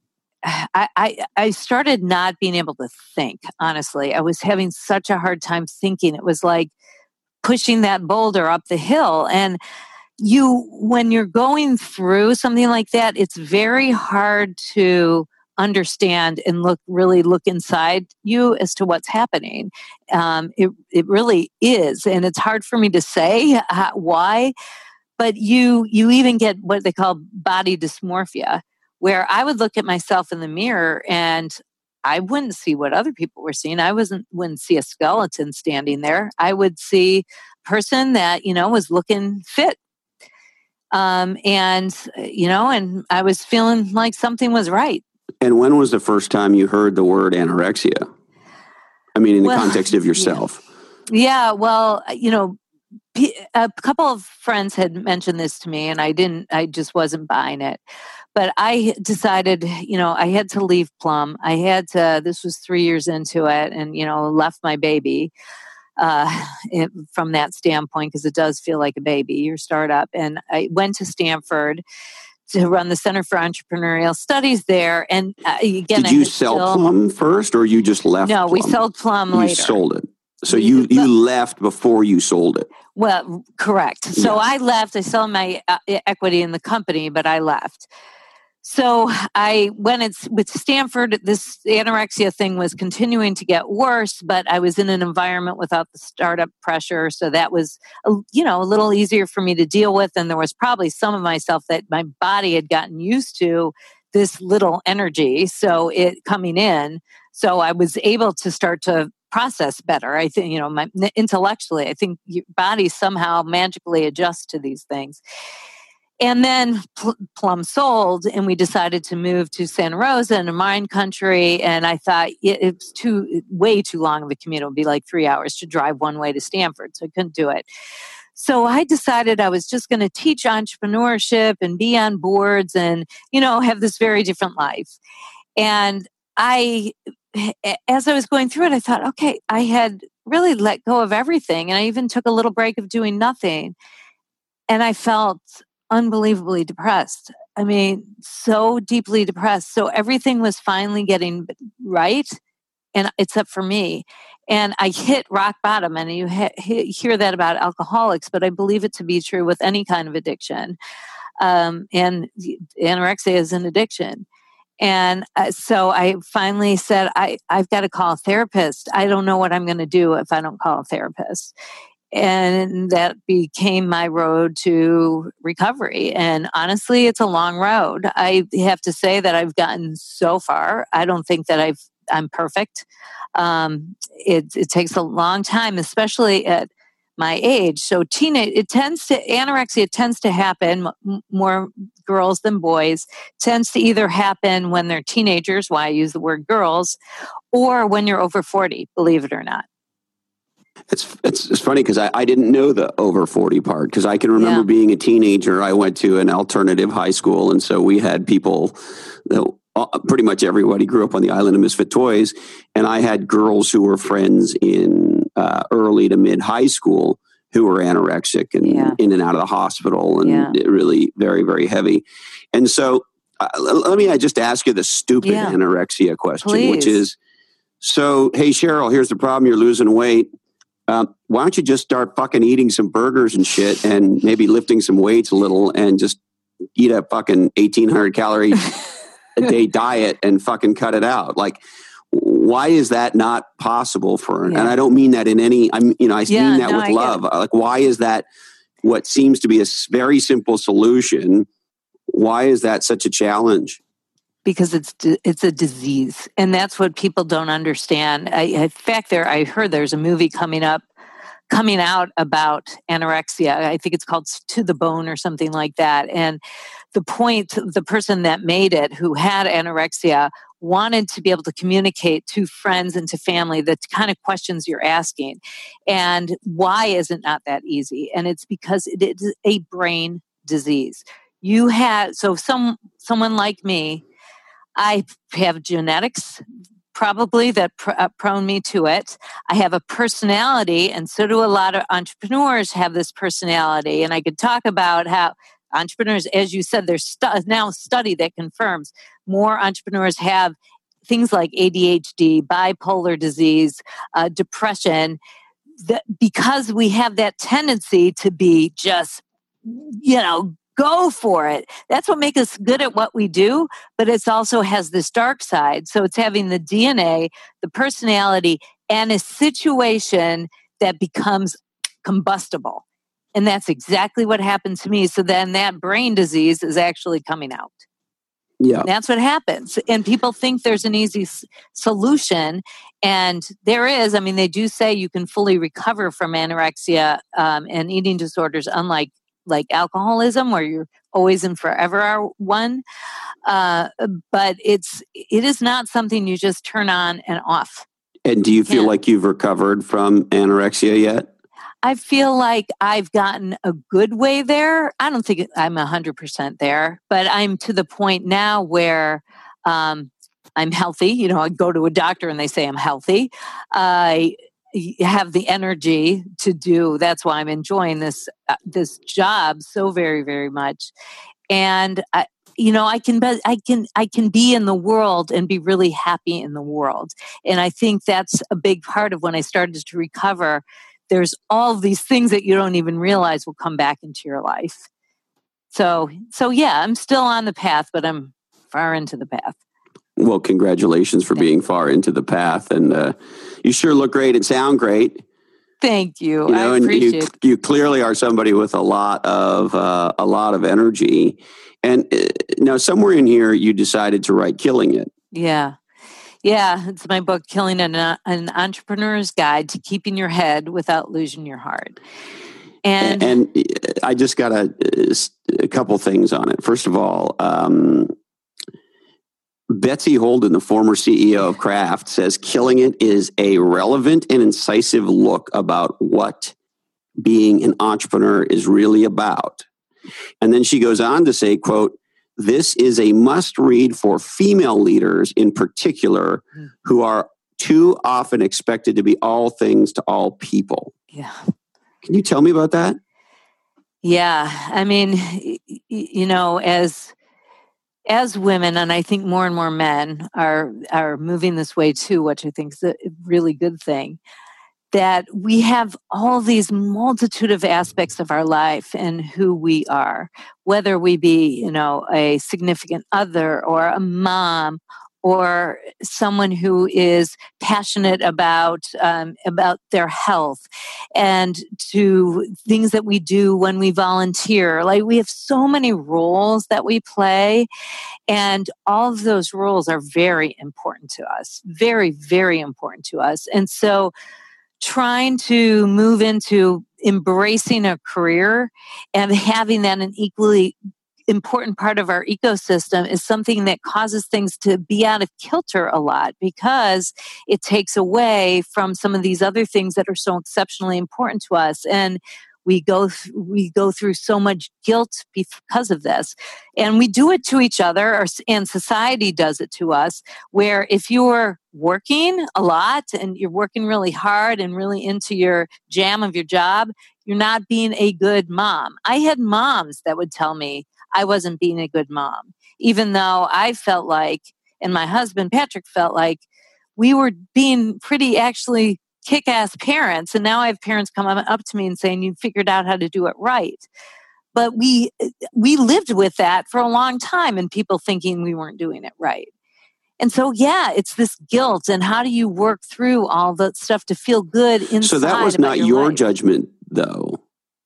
I started not being able to think, honestly. I was having such a hard time thinking. It was like pushing that boulder up the hill. And when you're going through something like that, it's very hard to understand and look inside you as to what's happening. It really is. And it's hard for me to say why, but you even get what they call body dysmorphia, where I would look at myself in the mirror and I wouldn't see what other people were seeing. I wouldn't see a skeleton standing there. I would see a person that, was looking fit. And I was feeling like something was right. And when was the first time you heard the word anorexia? I mean, in the context of yourself. Yeah. Well, a couple of friends had mentioned this to me and I just wasn't buying it. But I decided, I had to leave Plum. This was 3 years into it and, left my baby from that standpoint, because it does feel like a baby, your startup. And I went to Stanford to run the Center for Entrepreneurial Studies there. And again, did you sell Plum first, or you just left? No, Plum? We sold Plum later. You sold it. So you left before you sold it. Well, correct. So I left. I sold my equity in the company, but I left. So with Stanford, this anorexia thing was continuing to get worse, but I was in an environment without the startup pressure. So that was, a little easier for me to deal with. And there was probably some of myself that my body had gotten used to this little energy. So it coming in, so I was able to start to process better. I think, intellectually, I think your body somehow magically adjusts to these things. And then Plum sold, and we decided to move to Santa Rosa in a wine country. And I thought it was way too long of a commute. It would be like 3 hours to drive one way to Stanford. So I couldn't do it. So I decided I was just going to teach entrepreneurship and be on boards and, have this very different life. And as I was going through it, I thought, okay, I had really let go of everything. And I even took a little break of doing nothing. And I felt unbelievably depressed. I mean, so deeply depressed. So everything was finally getting right, and except for me. And I hit rock bottom. And you hear that about alcoholics, but I believe it to be true with any kind of addiction. And anorexia is an addiction. And so I finally said, I've got to call a therapist. I don't know what I'm going to do if I don't call a therapist. And that became my road to recovery. And honestly, it's a long road. I have to say that I've gotten so far. I don't think that I'm perfect. It takes a long time, especially at my age. So anorexia tends to happen, more girls than boys, tends to either happen when they're teenagers, why I use the word girls, or when you're over 40, believe it or not. It's funny because I didn't know the over 40 part, because I can remember being a teenager. I went to an alternative high school, and so we had people that pretty much everybody grew up on the island of misfit toys, and I had girls who were friends in early to mid high school who were anorexic and in and out of the hospital, and really very, very heavy. And so let me just ask you the stupid anorexia question, Please. Which is, so, hey, Cheryl, here's the problem. You're losing weight. Why don't you just start fucking eating some burgers and shit, and maybe lifting some weights a little, and just eat a fucking 1,800 calorie a day diet and fucking cut it out? Like, why is that not possible for? And I don't mean that in any. I mean that with love. Like, why is that? What seems to be a very simple solution. Why is that such a challenge? Because it's a disease, and that's what people don't understand. In fact, I heard there's a movie coming out about anorexia. I think it's called To the Bone or something like that. And the person that made it, who had anorexia, wanted to be able to communicate to friends and to family the kind of questions you're asking. And why is it not that easy? And it's because it is a brain disease. Someone like me, I have genetics probably that prone me to it. I have a personality, and so do a lot of entrepreneurs have this personality. And I could talk about how entrepreneurs, as you said, there's now a study that confirms more entrepreneurs have things like ADHD, bipolar disease, depression, because we have that tendency to be just, go for it. That's what makes us good at what we do, but it also has this dark side. So it's having the DNA, the personality, and a situation that becomes combustible. And that's exactly what happened to me. So then that brain disease is actually coming out. Yeah. That's what happens. And people think there's an easy solution. And there is. I mean, they do say you can fully recover from anorexia and eating disorders, unlike alcoholism, where you're always and forever are one. But it is not something you just turn on and off. And do you feel like you've recovered from anorexia yet? I feel like I've gotten a good way there. I don't think I'm 100% there, but I'm to the point now where I'm healthy. I go to a doctor and they say I'm healthy. I have the energy to do. That's why I'm enjoying this job so very, very much. And I can be in the world and be really happy in the world. And I think that's a big part of when I started to recover. There's all these things that you don't even realize will come back into your life. So yeah, I'm still on the path, but I'm far into the path. Well, congratulations for being far into the path, and you sure look great and sound great. Thank you. I appreciate it. You clearly are somebody with a lot of energy. And now, somewhere in here, you decided to write "Killing It." Yeah, it's my book, "Killing It: An Entrepreneur's Guide to Keeping Your Head Without Losing Your Heart." And I just got a couple things on it. First of all, Betsy Holden, the former CEO of Kraft, says Killing It is a relevant and incisive look about what being an entrepreneur is really about. And then she goes on to say, quote, "This is a must read for female leaders in particular who are too often expected to be all things to all people." Yeah. Can you tell me about that? Yeah. I mean, as women, and I think more and more men are moving this way too, which I think is a really good thing, that we have all these multitude of aspects of our life and who we are, whether we be, a significant other or a mom or someone who is passionate about their health, and to things that we do when we volunteer. Like, we have so many roles that we play, and all of those roles are very important to us, very, very important to us. And so trying to move into embracing a career and having that an equally important part of our ecosystem is something that causes things to be out of kilter a lot, because it takes away from some of these other things that are so exceptionally important to us. And we go through so much guilt because of this. And we do it to each other, and society does it to us, where if you're working a lot and you're working really hard and really into your jam of your job, you're not being a good mom. I had moms that would tell me I wasn't being a good mom, even though I felt like, and my husband Patrick felt like, we were being pretty actually kick-ass parents. And now I have parents come up to me and saying, you figured out how to do it right. But we lived with that for a long time, and people thinking we weren't doing it right. And so, yeah, it's this guilt. And how do you work through all that stuff to feel good inside? So that was not your judgment, though.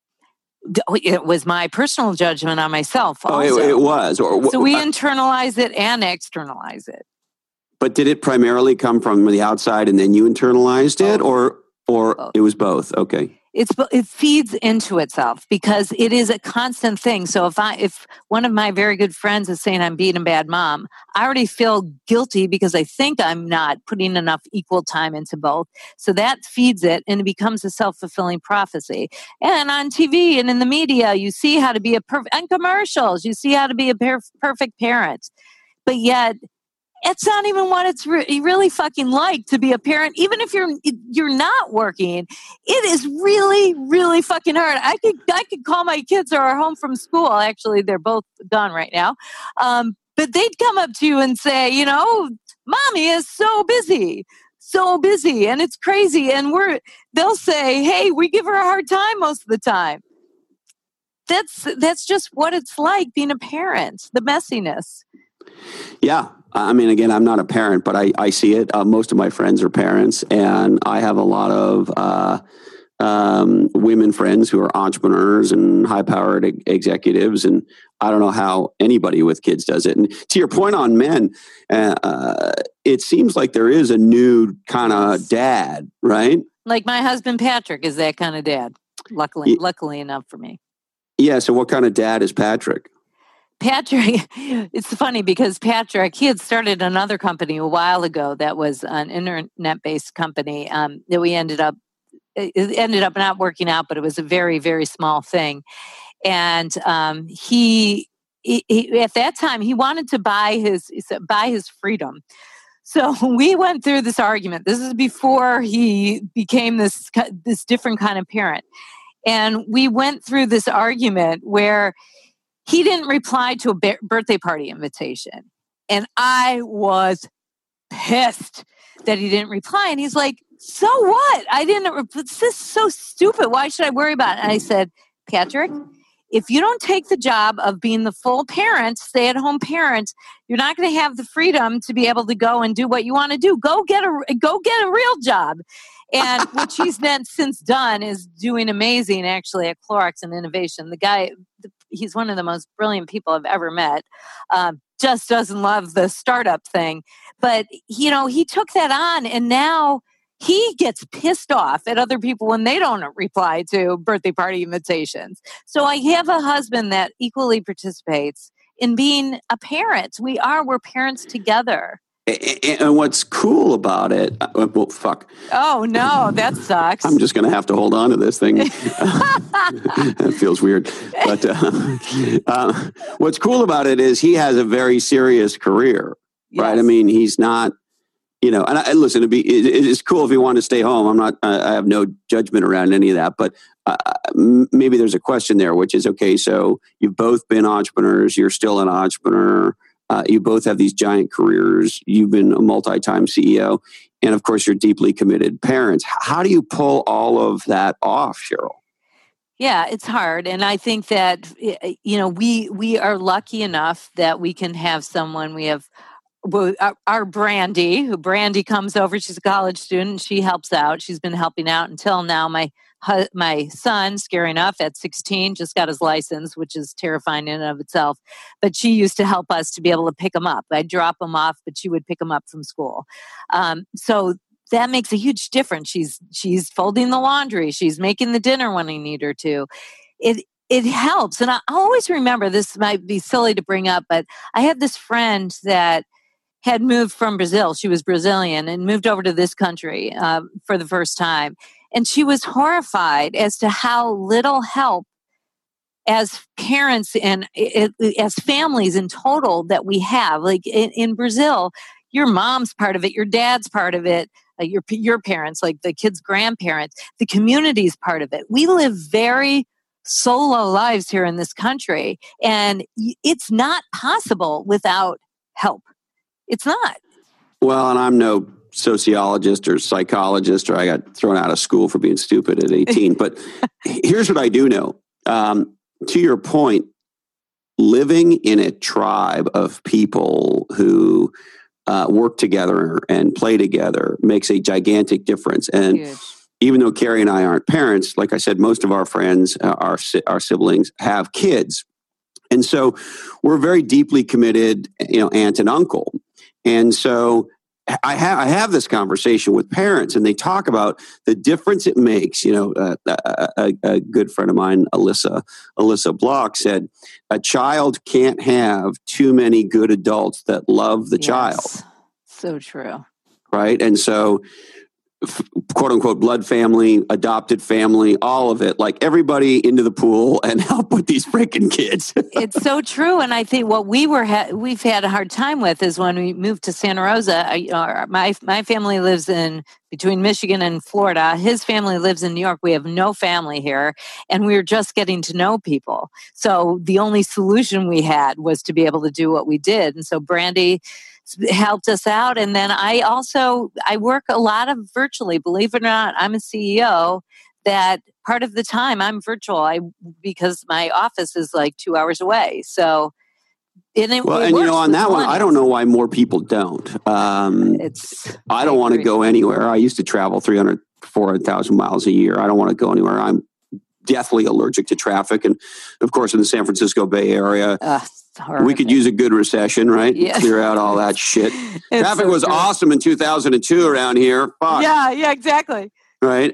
It was my personal judgment on myself also. Oh, it was. So we internalize it and externalize it. But did it primarily come from the outside and then you internalized it, or both. It was both? Okay. It feeds into itself because it is a constant thing. So if one of my very good friends is saying I'm being a bad mom, I already feel guilty because I think I'm not putting enough equal time into both. So that feeds it, and it becomes a self-fulfilling prophecy. And on TV and in the media, you see how to be and commercials, you see how to be a perfect parent. But yet, it's not even what it's really fucking like to be a parent. Even if you're not working, it is really, really fucking hard. I could call my kids who are home from school. Actually, they're both gone right now. But they'd come up to you and say, mommy is so busy, and it's crazy. And they'll say, hey, we give her a hard time most of the time. That's just what it's like being a parent, the messiness. Yeah. I mean, again, I'm not a parent, but I see it. Most of my friends are parents, and I have a lot of women friends who are entrepreneurs and high-powered executives, and I don't know how anybody with kids does it. And to your point on men, it seems like there is a new kind of dad, right? Like my husband Patrick is that kind of dad, luckily enough for me. Yeah, so what kind of dad is Patrick? Patrick, it's funny because Patrick, he had started another company a while ago that was an internet-based company that it ended up not working out, but it was a very, very small thing. And he at that time, he wanted to buy his freedom. So we went through this argument. This is before he became this different kind of parent. And we went through this argument where he didn't reply to a birthday party invitation. And I was pissed that he didn't reply. And he's like, so what? This is so stupid. Why should I worry about it? And I said, Patrick, if you don't take the job of being the full parent, stay-at-home parent, you're not going to have the freedom to be able to go and do what you want to do. Go get a real job. And what he's since done is doing amazing, actually, at Clorox and Innovation. The guy, he's one of the most brilliant people I've ever met. Just doesn't love the startup thing. But, he took that on, and now he gets pissed off at other people when they don't reply to birthday party invitations. So I have a husband that equally participates in being a parent. We're parents together. And what's cool about it, well, fuck. Oh, no, that sucks. I'm just going to have to hold on to this thing. That feels weird. But what's cool about it is he has a very serious career, right? Yes. I mean, he's not, and listen, it's cool if he wanted to stay home. I have no judgment around any of that, but maybe there's a question there, which is, okay, so you've both been entrepreneurs. You're still an entrepreneur. You both have these giant careers. You've been a multi-time CEO. And of course, you're deeply committed parents. How do you pull all of that off, Cheryl? Yeah, it's hard. And I think that, we are lucky enough that we can have someone. We have our Brandy comes over. She's a college student. She helps out. She's been helping out until now. My son, scary enough, at 16, just got his license, which is terrifying in and of itself. But she used to help us to be able to pick him up. I'd drop him off, but she would pick him up from school. So that makes a huge difference. She's folding the laundry. She's making the dinner when I need her to. It helps. And I always remember, this might be silly to bring up, but I had this friend that had moved from Brazil. She was Brazilian and moved over to this country for the first time. And she was horrified as to how little help as parents and as families in total that we have. Like in Brazil, your mom's part of it, your dad's part of it, your parents, like the kids' grandparents, the community's part of it. We live very solo lives here in this country, and it's not possible without help. It's not. Well, and I'm no sociologist or psychologist, or I got thrown out of school for being stupid at 18. But here's what I do know. To your point, living in a tribe of people who work together and play together makes a gigantic difference. And huge. Even though Carrie and I aren't parents, like I said, most of our friends, our siblings have kids. And so we're very deeply committed, aunt and uncle. And so I have this conversation with parents, and they talk about the difference it makes. A good friend of mine, Alyssa Block, said, a child can't have too many good adults that love the child. So true. Right? And so, quote unquote, blood family, adopted family, all of it, like everybody into the pool and help with these freaking kids. It's so true. And I think what we've had a hard time with is when we moved to Santa Rosa. My family lives in between Michigan and Florida. His family lives in New York. We have no family here, and we were just getting to know people. So the only solution we had was to be able to do what we did. And so Brandy helped us out. And then I work a lot of virtually, believe it or not. I'm a CEO that part of the time I'm virtual because my office is like 2 hours away. So on that one, I don't know why more people don't. I don't want to go anywhere. I used to travel 300, 400,000 miles a year. I don't want to go anywhere. I'm deathly allergic to traffic. And of course, in the San Francisco Bay Area, we could use a good recession, right? Yeah. Clear out all that shit. Traffic was awesome in 2002 around here. Fuck. Yeah, exactly. Right.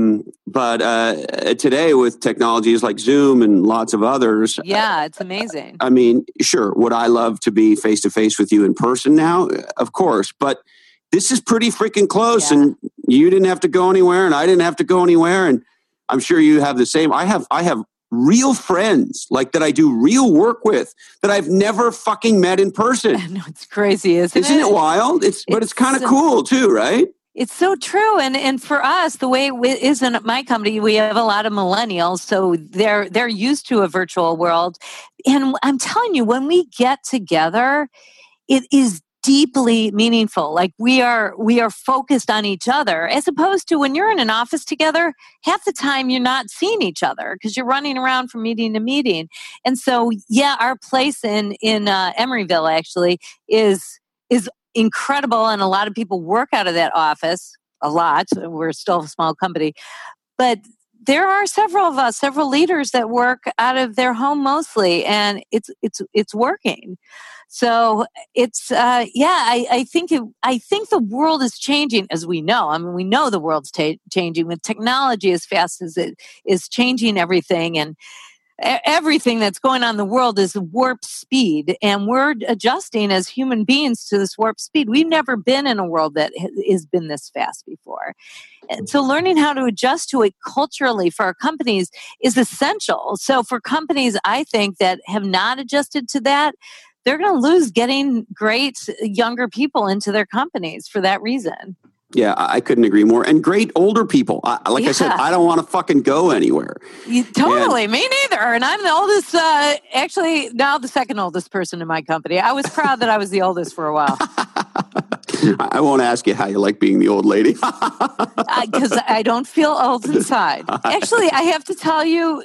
But today with technologies like Zoom and lots of others. Yeah, it's amazing. I mean, sure. Would I love to be face to face with you in person now? Of course. But this is pretty freaking close, and you didn't have to go anywhere and I didn't have to go anywhere. And I'm sure you have the same. I have real friends like that I do real work with that I've never fucking met in person. I know, it's crazy, isn't it wild? But it's kind of cool too, right? It's so true. And for us, the way it is in my company, we have a lot of millennials, so they're used to a virtual world. And I'm telling you, when we get together, it is deeply meaningful. Like we are focused on each other, as opposed to when you're in an office together, half the time you're not seeing each other because you're running around from meeting to meeting. And so, our place in Emeryville actually is incredible. And a lot of people work out of that office a lot. We're still a small company, but there are several leaders that work out of their home mostly, and it's working. So it's I think the world is changing, as we know. I mean, we know the world's changing with technology as fast as it is changing everything, and everything that's going on in the world is warp speed, and we're adjusting as human beings to this warp speed. We've never been in a world that has been this fast before. And so learning how to adjust to it culturally for our companies is essential. So for companies, I think, that have not adjusted to that, they're going to lose getting great younger people into their companies for that reason. Yeah, I couldn't agree more. And great older people. I said, I don't want to fucking go anywhere. Totally. Me neither. And I'm the oldest, actually now the second oldest person in my company. I was proud that I was the oldest for a while. I won't ask you how you like being the old lady. Because I don't feel old inside. Actually, I have to tell you,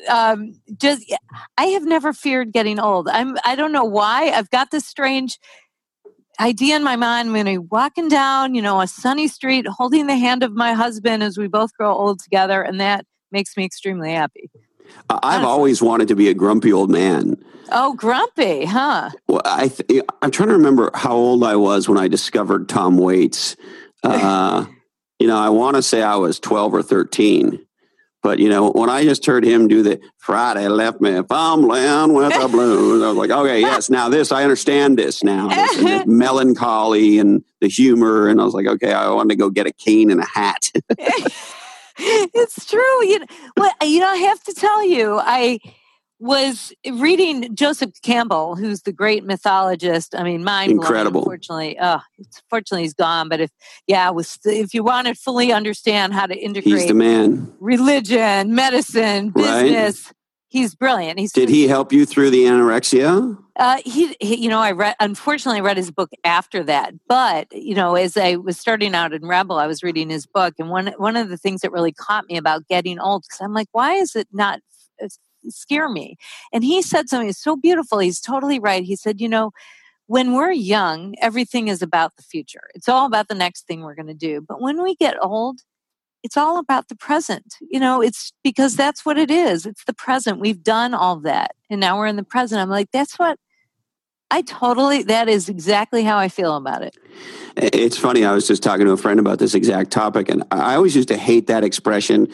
I have never feared getting old. I don't know why. I've got this strange idea in my mind when I'm walking down, a sunny street, holding the hand of my husband as we both grow old together, and that makes me extremely happy. I've always wanted to be a grumpy old man. Oh, grumpy, huh? Well, I'm trying to remember how old I was when I discovered Tom Waits. I want to say I was 12 or 13. But, when I just heard him do the Friday left me fumbling with the blues, I was like, okay, yes, now I understand this now. The melancholy and the humor. And I was like, okay, I want to go get a cane and a hat. It's true. I have to tell you, I was reading Joseph Campbell, who's the great mythologist. I mean, mind-blowing. Incredible. Fortunately, he's gone. But if you want to fully understand how to integrate, he's the man. Religion, medicine, business, he's brilliant. Did he help you through the anorexia? I unfortunately read his book after that. But as I was starting out in Rebel, I was reading his book, and one of the things that really caught me about getting old, because I'm like, why is it not scare me? And he said something so beautiful. He's totally right. He said, when we're young, everything is about the future. It's all about the next thing we're going to do. But when we get old, it's all about the present. It's because that's what it is. It's the present. We've done all that. And now we're in the present. I'm like, that is exactly how I feel about it. It's funny. I was just talking to a friend about this exact topic, and I always used to hate that expression.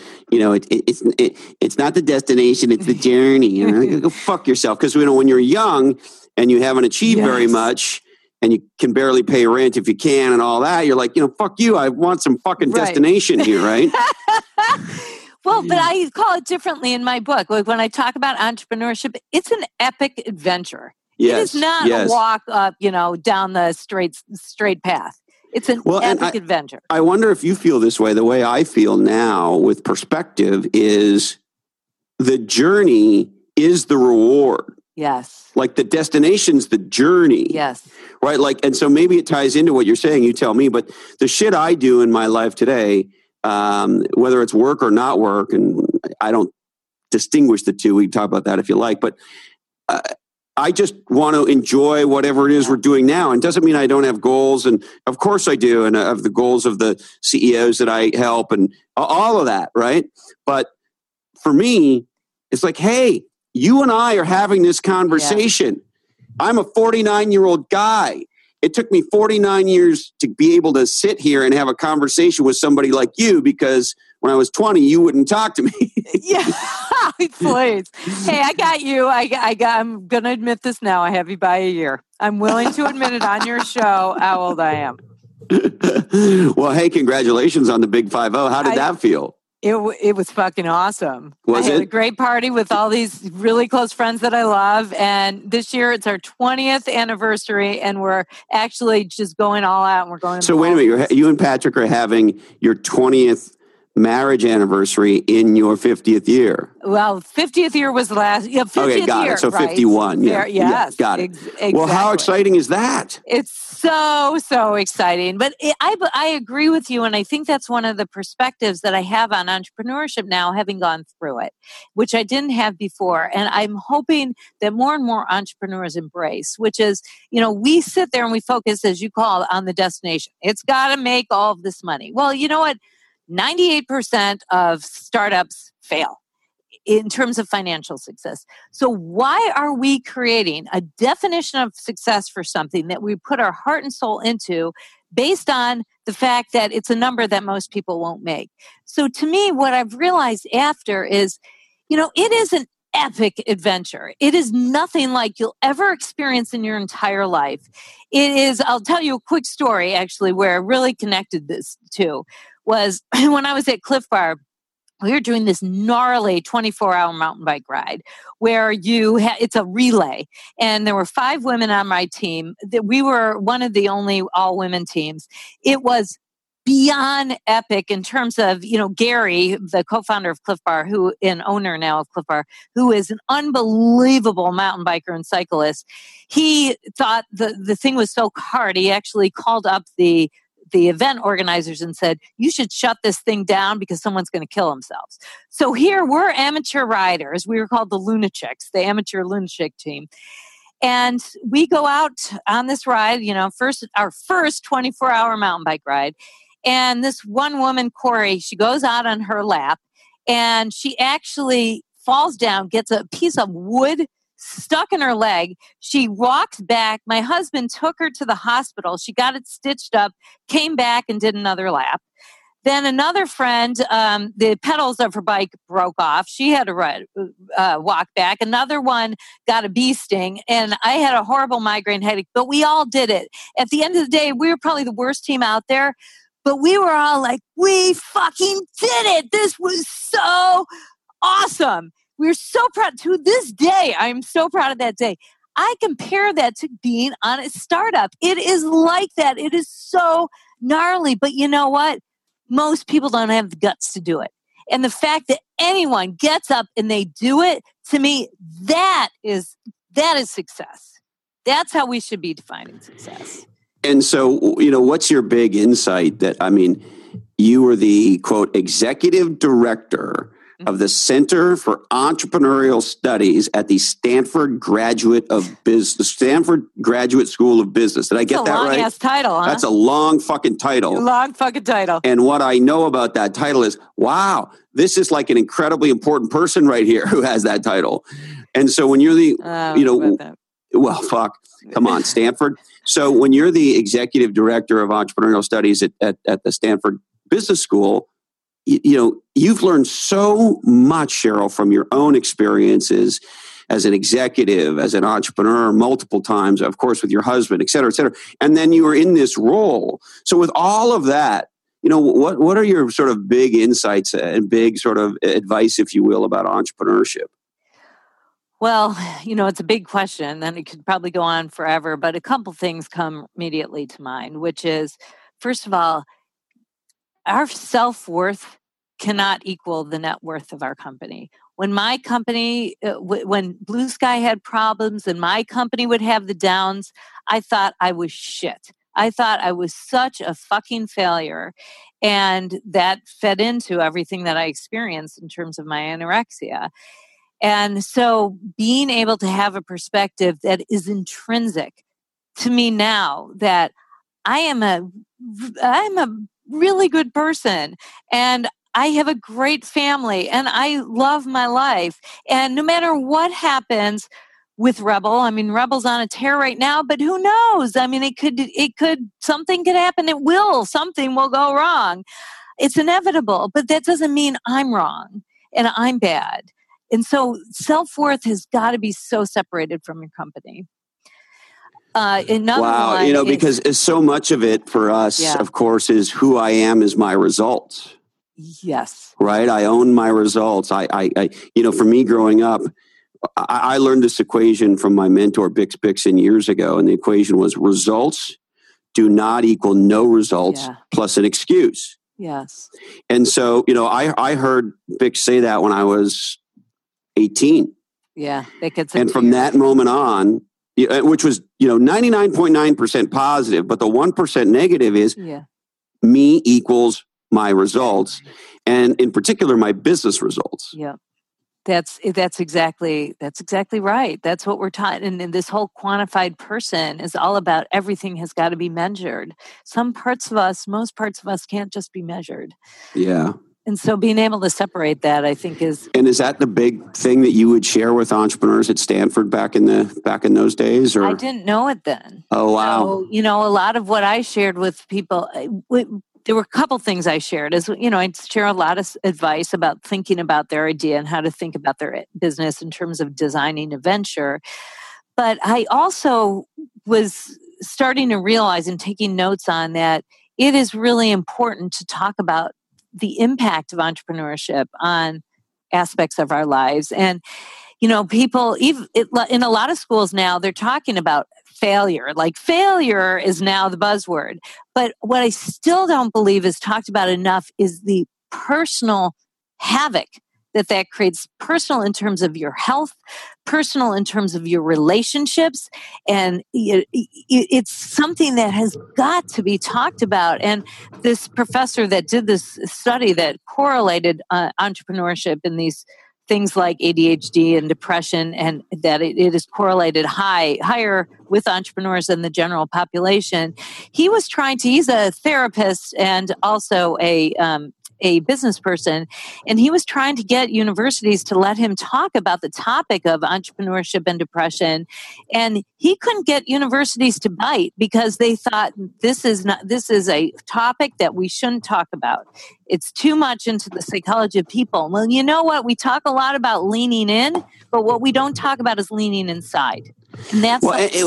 It's not the destination; it's the journey. Go fuck yourself. Because when you're young and you haven't achieved very much, and you can barely pay rent if you can, and all that, you're like, fuck you. I want some fucking destination here, right? Well, but I call it differently in my book. Like when I talk about entrepreneurship, it's an epic adventure. Yes, it is not a walk up, down the straight path. It's an epic adventure. I wonder if you feel this way. The way I feel now with perspective is the journey is the reward. Yes. Like the destination's the journey. Yes. Right? And so maybe it ties into what you're saying, you tell me, but the shit I do in my life today, whether it's work or not work, and I don't distinguish the two. We can talk about that if you like, but I just want to enjoy whatever it is we're doing now. And doesn't mean I don't have goals. And of course I do. And I have the goals of the CEOs that I help and all of that. Right. But for me, it's like, hey, you and I are having this conversation. Yeah. I'm a 49-year-old guy. It took me 49 years to be able to sit here and have a conversation with somebody like you, because when I was 20, you wouldn't talk to me. Yeah, please. Hey, I got you. I'm going to admit this now. I have you by a year. I'm willing to admit it on your show how old I am. Well, hey, congratulations on the Big 5-0. How did that feel? It was fucking awesome. Was I had a great party with all these really close friends that I love. And this year it's our 20th anniversary, and we're actually just going all out. And we're going. So wait a minute, you and Patrick are having your 20th marriage anniversary in your 50th year. Well, 50th year was last. Yeah, 50th okay, got year, it. So right? 51. Yeah, yes, got it. Exactly. Well, how exciting is that? It's so exciting. But I agree with you, and I think that's one of the perspectives that I have on entrepreneurship now, having gone through it, which I didn't have before. And I'm hoping that more and more entrepreneurs embrace, which is, we sit there and we focus, as you call it, on the destination. It's got to make all of this money. Well, you know what? 98% of startups fail in terms of financial success. So why are we creating a definition of success for something that we put our heart and soul into based on the fact that it's a number that most people won't make? So to me, what I've realized after is, it is an epic adventure. It is nothing like you'll ever experience in your entire life. It is, I'll tell you a quick story actually where I really connected this to was when I was at Cliff Bar. We were doing this gnarly 24-hour mountain bike ride where it's a relay. And there were 5 women on my team. We were one of the only all-women teams. It was beyond epic in terms of, Gary, the co-founder of Cliff Bar, and owner now of Cliff Bar, who is an unbelievable mountain biker and cyclist. He thought the thing was so hard, he actually called up the event organizers and said, you should shut this thing down because someone's going to kill themselves. So here we're amateur riders. We were called the Lunatics, the amateur lunatic team. And we go out on this ride, our first 24-hour mountain bike ride. And this one woman, Corey, she goes out on her lap and she actually falls down, gets a piece of wood stuck in her leg. She walks back. My husband took her to the hospital. She got it stitched up, came back and did another lap. Then another friend, the pedals of her bike broke off. She had to walk back. Another one got a bee sting, and I had a horrible migraine headache, but we all did it. At the end of the day, we were probably the worst team out there, but we were all like, we fucking did it. This was so awesome. We're so proud. To this day, I'm so proud of that day. I compare that to being on a startup. It is like that. It is so gnarly, but you know what? Most people don't have the guts to do it. And the fact that anyone gets up and they do it, to me, that is success. That's how we should be defining success. And so, what's your big insight that, you were the, quote, executive director of the Center for Entrepreneurial Studies at the Stanford Graduate School of Business. Did I get that right? That's a long-ass title, huh? That's a long fucking title. Long fucking title. And what I know about that title is, wow, this is like an incredibly important person right here who has that title. And so when you're the, well, fuck, come on, Stanford. So when you're the executive director of entrepreneurial studies at the Stanford Business School, you've learned so much, Cheryl, from your own experiences as an executive, as an entrepreneur, multiple times, of course, with your husband, et cetera, et cetera. And then you were in this role. So with all of that, what are your sort of big insights and big sort of advice, if you will, about entrepreneurship? Well, it's a big question, and it could probably go on forever, but a couple things come immediately to mind, which is, first of all, our self-worth cannot equal the net worth of our company. When my company, when Blue Sky had problems and my company would have the downs, I thought I was shit. I thought I was such a fucking failure. And that fed into everything that I experienced in terms of my anorexia. And so being able to have a perspective that is intrinsic to me now, that I am a really good person and I have a great family and I love my life. And no matter what happens with Rebel, Rebel's on a tear right now, but who knows? Something could happen. Something will go wrong. It's inevitable, but that doesn't mean I'm wrong and I'm bad. And so self-worth has got to be so separated from your company. Because so much of it for us, of course, is who I am is my results. Yes. Right. I own my results. For me growing up, I learned this equation from my mentor, Bix Bixen, years ago. And the equation was results do not equal no results plus an excuse. Yes. And so, I heard Bix say that when I was 18. Yeah. And from that moment on, which was, 99.9% positive, but the 1% negative is me equals my results, and in particular, my business results. Yeah. That's exactly right. That's what we're taught. And this whole quantified person is all about everything has got to be measured. Most parts of us can't just be measured. Yeah. And so being able to separate that, I think is... And is that the big thing that you would share with entrepreneurs at Stanford back in those days? Or? I didn't know it then. Oh, wow. So, a lot of what I shared with people, there were a couple things I shared. I'd share a lot of advice about thinking about their idea and how to think about their business in terms of designing a venture. But I also was starting to realize and taking notes on that it is really important to talk about the impact of entrepreneurship on aspects of our lives. And, people, in a lot of schools now, they're talking about failure. Like failure is now the buzzword. But what I still don't believe is talked about enough is the personal havoc that creates, personal in terms of your health, personal in terms of your relationships. And it's something that has got to be talked about. And this professor that did this study that correlated entrepreneurship in these things like ADHD and depression, and that it is correlated higher with entrepreneurs than the general population. He's a therapist and also a a business person, and he was trying to get universities to let him talk about the topic of entrepreneurship and depression. And he couldn't get universities to bite because they thought this is a topic that we shouldn't talk about. It's too much into the psychology of people. Well, you know what? We talk a lot about leaning in, but what we don't talk about is leaning inside. And that's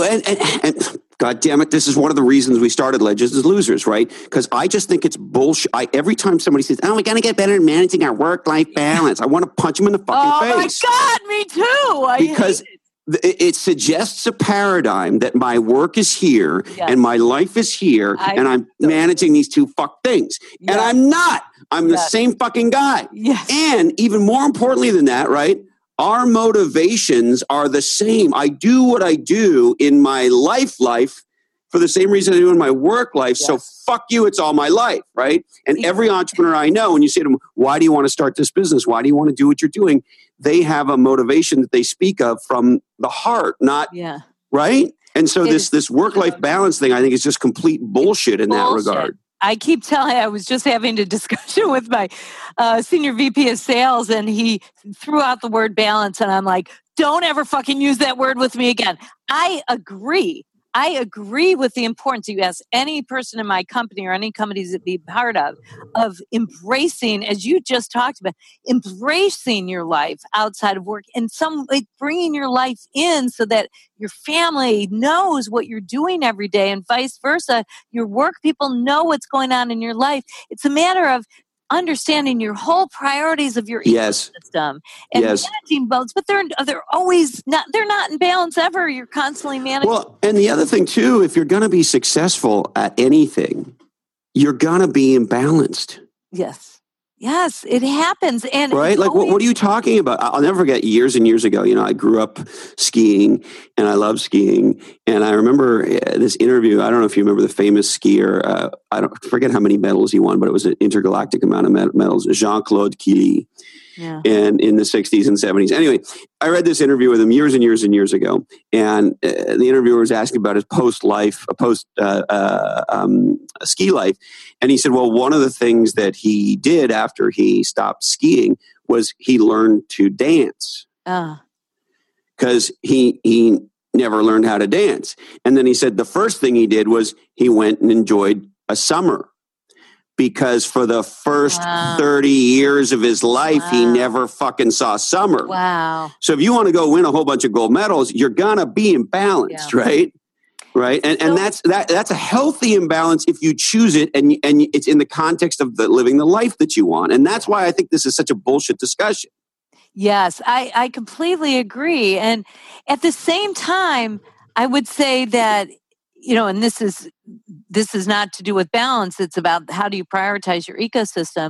and God damn it, this is one of the reasons we started Legends and Losers, right? Because I just think it's bullshit. Every time somebody says, "Oh, we got to get better at managing our work-life balance," I want to punch them in the fucking face. Oh my God, me too. Because it suggests a paradigm that my work is here and my life is here, and I'm managing these two fuck things. Yes. And I'm not. I'm the same fucking guy. Yes. And even more importantly than that, right? Our motivations are the same. I do what I do in my life for the same reason I do in my work life. Yes. So fuck you, it's all my life, right? And every entrepreneur I know, when you say to them, why do you want to start this business? Why do you want to do what you're doing? They have a motivation that they speak of from the heart, not, right? And so this work-life balance thing, I think is just complete bullshit in that regard. I keep telling, I was just having a discussion with my senior VP of sales, and he threw out the word balance, and I'm like, don't ever fucking use that word with me again. I agree with the importance, you ask any person in my company or any companies that be part of embracing, as you just talked about, embracing your life outside of work and bringing your life in so that your family knows what you're doing every day and vice versa. Your work people know what's going on in your life. It's a matter of understanding your whole priorities of your ecosystem and managing both, but they're always not, they're not in balance ever. You're constantly managing. Well, and the other thing too, if you're going to be successful at anything, you're going to be imbalanced. Yes, it happens. And right? Like, what are you talking about? I'll never forget years and years ago, I grew up skiing and I love skiing. And I remember this interview. I don't know if you remember the famous skier. I don't forget how many medals he won, but it was an intergalactic amount of medals. Jean-Claude Killy. Yeah. And in the 60s and 70s. Anyway, I read this interview with him years and years and years ago. And the interviewer was asking about his post ski life. And he said, well, one of the things that he did after he stopped skiing was he learned to dance. Because he never learned how to dance. And then he said the first thing he did was he went and enjoyed a summer. Because for the first 30 years of his life, he never fucking saw summer. Wow. So if you want to go win a whole bunch of gold medals, you're going to be imbalanced, right? Right. And that's a healthy imbalance if you choose it and it's in the context of living the life that you want. And that's why I think this is such a bullshit discussion. Yes, I completely agree. And at the same time, I would say that, and this is not to do with balance. It's about how do you prioritize your ecosystem.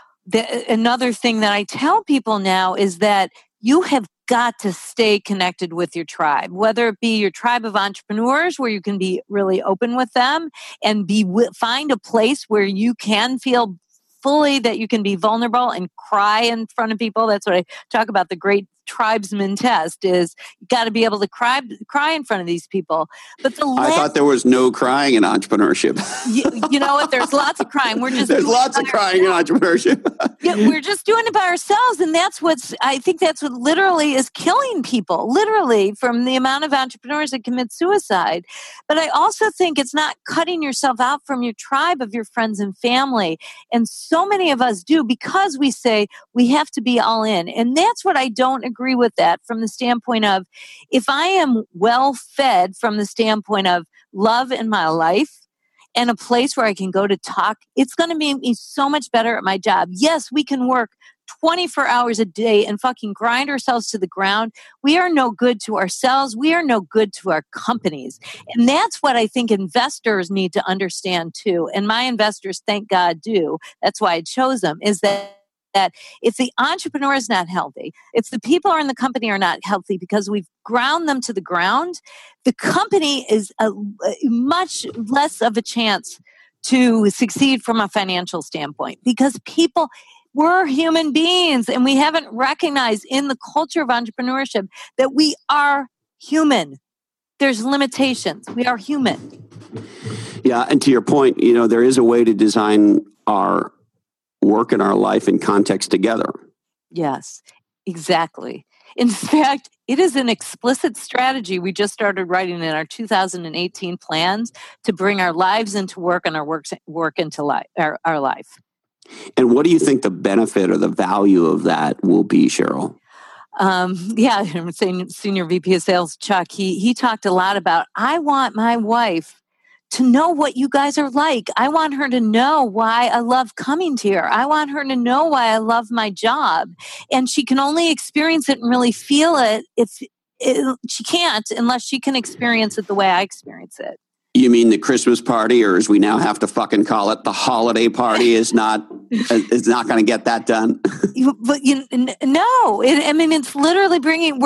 Another thing that I tell people now is that you have got to stay connected with your tribe, whether it be your tribe of entrepreneurs where you can be really open with them and find a place where you can feel fully that you can be vulnerable and cry in front of people. That's what I talk about. The great tribesman test is you got to be able to cry in front of these people. But I thought there was no crying in entrepreneurship. You know what? There's lots of crying. There's lots of crying in entrepreneurship. We're just doing it by ourselves, and I think that's what literally is killing people. Literally, from the amount of entrepreneurs that commit suicide. But I also think it's not cutting yourself out from your tribe of your friends and family. And so many of us do because we say we have to be all in, and that's what I don't agree with that from the standpoint of if I am well fed from the standpoint of love in my life and a place where I can go to talk, it's going to make me so much better at my job. Yes, we can work 24 hours a day and fucking grind ourselves to the ground. We are no good to ourselves. We are no good to our companies. And that's what I think investors need to understand too. And my investors, thank God, do. That's why I chose them, is that if the entrepreneur is not healthy, if the people are in the company are not healthy because we've ground them to the ground, the company is a much less of a chance to succeed from a financial standpoint because we're human beings and we haven't recognized in the culture of entrepreneurship that we are human. There's limitations. We are human. Yeah. And to your point, there is a way to design our work in our life in context together. Yes, exactly. In fact, it is an explicit strategy we just started writing in our 2018 plans to bring our lives into work and our work into our life. And what do you think the benefit or the value of that will be, Cheryl? I'm saying Senior VP of Sales, Chuck, he talked a lot about, I want my wife to know what you guys are like. I want her to know why I love coming to here. I want her to know why I love my job. And she can only experience it and really feel it she can't unless she can experience it the way I experience it. You mean the Christmas party, or as we now have to fucking call it, the holiday party is not going to get that done? But no, it's literally bringing,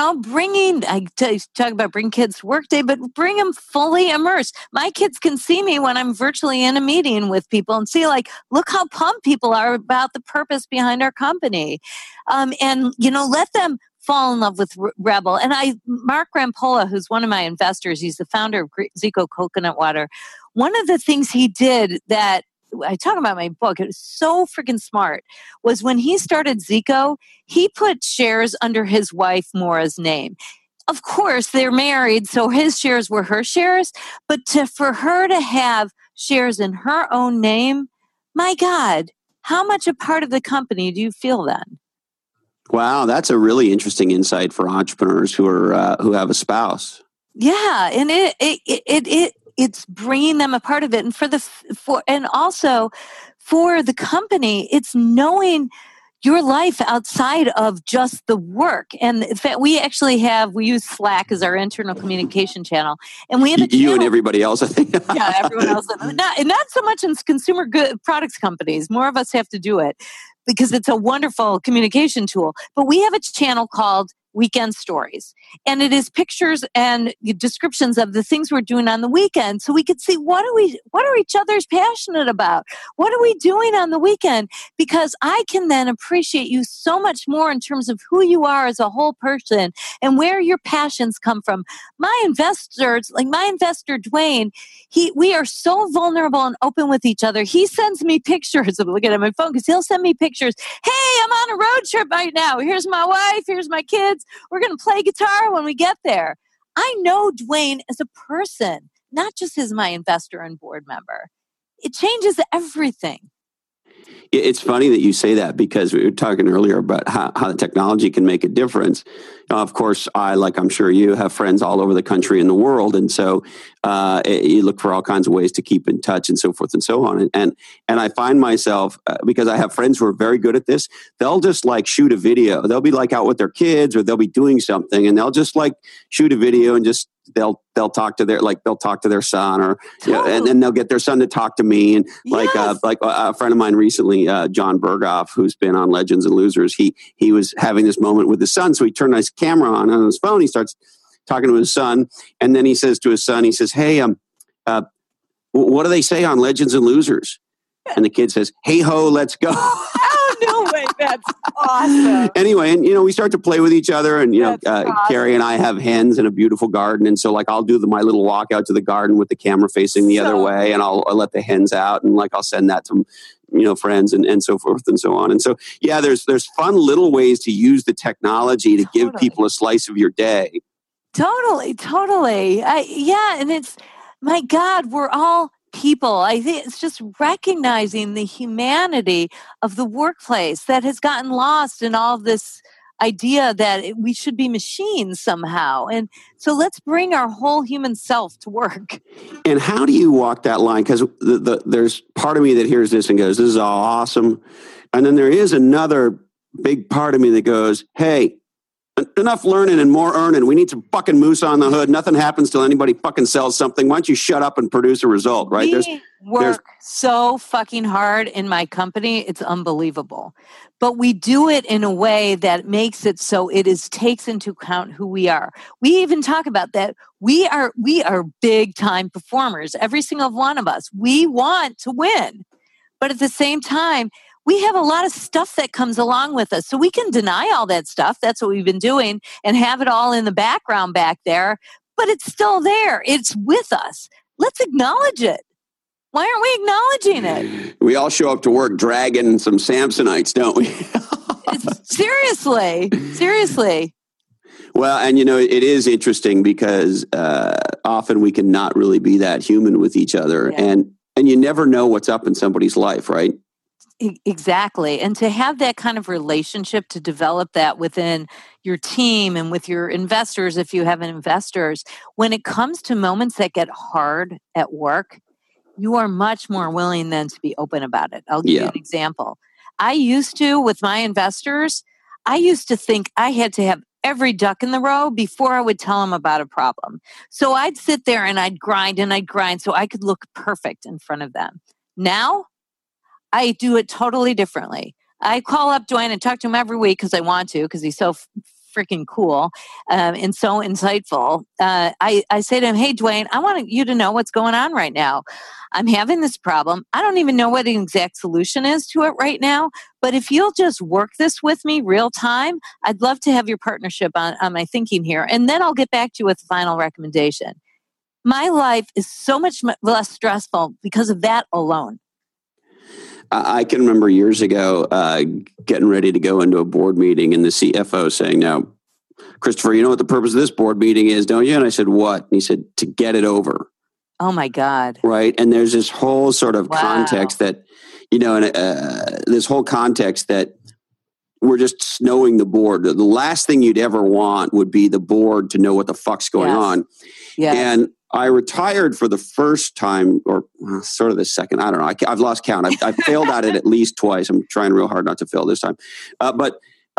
I talk about bring kids to work day, but bring them fully immersed. My kids can see me when I'm virtually in a meeting with people and see, like, look how pumped people are about the purpose behind our company. And let them fall in love with Rebel. And Mark Rampolla, who's one of my investors, he's the founder of Zico Coconut Water. One of the things he did that I talk about in my book, it was so freaking smart, was when he started Zico, he put shares under his wife Maura's name. Of course, they're married, so his shares were her shares, but for her to have shares in her own name, my God, how much a part of the company do you feel then? Wow, that's a really interesting insight for entrepreneurs who have a spouse. Yeah, and it's bringing them a part of it, and also for the company, it's knowing your life outside of just the work. And in fact, we use Slack as our internal communication channel, and we have you and everybody else, I think. Yeah, everyone else. Not so much in consumer good products companies. More of us have to do it, because it's a wonderful communication tool. But we have a channel called Weekend Stories. And it is pictures and descriptions of the things we're doing on the weekend. So we could see what are each other's passionate about? What are we doing on the weekend? Because I can then appreciate you so much more in terms of who you are as a whole person and where your passions come from. My investors, like my investor Dwayne, we are so vulnerable and open with each other. He sends me pictures. I'm looking at my phone because he'll send me pictures. Hey, I'm on a road trip right now. Here's my wife. Here's my kids. We're going to play guitar when we get there. I know Dwayne as a person, not just as my investor and board member. It changes everything. It's funny that you say that, because we were talking earlier about how the technology can make a difference. Of course, like I'm sure you, have friends all over the country and the world. And so you look for all kinds of ways to keep in touch and so forth and so on. And I find myself, because I have friends who are very good at this, they'll just like shoot a video. They'll be like out with their kids, or they'll be doing something, and they'll just like shoot a video and just they'll talk to their son, or and then they'll get their son to talk to me. And like a friend of mine recently, John Berghoff, who's been on Legends and Losers, he was having this moment with his son, so he turned his camera on his phone. He starts talking to his son, and then he says to his son, he says, "Hey, what do they say on Legends and Losers?" And the kid says, "Hey ho, let's go." Oh, no way. That's awesome. Anyway, and we start to play with each other, and awesome. Carrie and I have hens in a beautiful garden, and so like I'll do my little walk out to the garden with the camera facing the other way, and I'll let the hens out, and like I'll send that to friends and so forth and so on. And so there's fun little ways to use the technology to give people a slice of your day. Totally. And it's, my God, we're all people. I think it's just recognizing the humanity of the workplace that has gotten lost in all of this idea that we should be machines somehow. And so let's bring our whole human self to work. And how do you walk that line? Because there's part of me that hears this and goes, "This is all awesome." And then there is another big part of me that goes, "Hey, enough learning and more earning. We need some fucking moose on the hood. Nothing happens till anybody fucking sells something. Why don't you shut up and produce a result?" Right? We work so fucking hard in my company. It's unbelievable. But we do it in a way that makes it so takes into account who we are. We even talk about that. We are big time performers. Every single one of us. We want to win. But at the same time, we have a lot of stuff that comes along with us. So we can deny all that stuff. That's what we've been doing, and have it all in the background back there. But it's still there. It's with us. Let's acknowledge it. Why aren't we acknowledging it? We all show up to work dragging some Samsonites, don't we? Seriously. Well, and it is interesting because often we can not really be that human with each other, and you never know what's up in somebody's life, right? Exactly. And to have that kind of relationship, to develop that within your team and with your investors, if you have investors, when it comes to moments that get hard at work, you are much more willing then to be open about it. I'll give you an example. I used to, with my investors, I used to think I had to have every duck in the row before I would tell them about a problem. So I'd sit there and I'd grind so I could look perfect in front of them. Now, I do it totally differently. I call up Dwayne and talk to him every week because I want to, because he's so freaking cool and so insightful. I say to him, hey, Dwayne, I want you to know what's going on right now. I'm having this problem. I don't even know what the exact solution is to it right now. But if you'll just work this with me real time, I'd love to have your partnership on my thinking here. And then I'll get back to you with the final recommendation. My life is so much less stressful because of that alone. I can remember years ago getting ready to go into a board meeting and the CFO saying, now, Christopher, you know what the purpose of this board meeting is, don't you? And I said, what? And he said, to get it over. Oh, my God. Right. And there's this whole sort of context that, this whole context that we're just snowing the board. The last thing you'd ever want would be the board to know what the fuck's going on. Yes. And I retired for the first time, or sort of the second. I don't know. I've lost count. I failed at it at least twice. I'm trying real hard not to fail this time. But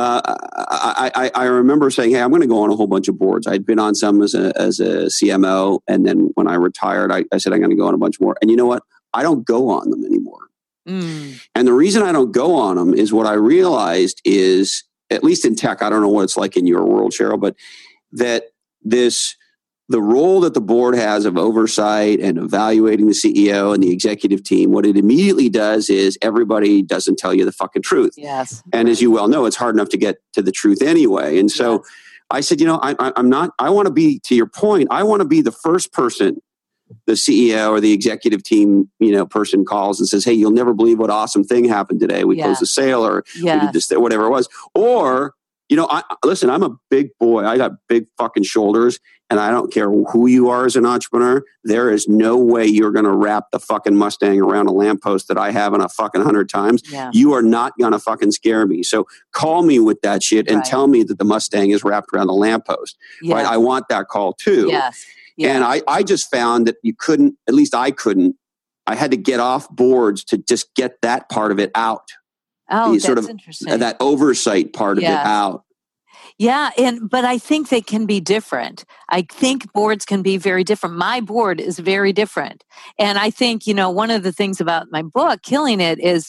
I remember saying, hey, I'm going to go on a whole bunch of boards. I'd been on some as a CMO. And then when I retired, I said, I'm going to go on a bunch more. And you know what? I don't go on them anymore. And the reason I don't go on them is what I realized is, at least in tech, I don't know what it's like in your world, Cheryl, but that the role that the board has of oversight and evaluating the CEO and the executive team, what it immediately does is everybody doesn't tell you the fucking truth. Yes. And as you well know, it's hard enough to get to the truth anyway. And so I said, I want to be, to your point, I want to be the first person the CEO or the executive team, person calls and says, hey, you'll never believe what awesome thing happened today. We closed a sale, or we did this, whatever it was. Or, listen, I'm a big boy. I got big fucking shoulders, and I don't care who you are as an entrepreneur. There is no way you're going to wrap the fucking Mustang around a lamppost that I have in a fucking 100 times. Yeah. You are not going to fucking scare me. So call me with that shit and tell me that the Mustang is wrapped around a lamppost. Yeah. Right? I want that call too. Yes. Yeah. And I just found that you couldn't, at least I couldn't, I had to get off boards to just get that part of it out. Oh, that's interesting. That oversight part of it out. Yeah, but I think they can be different. I think boards can be very different. My board is very different. And I think, one of the things about my book, Killing It, is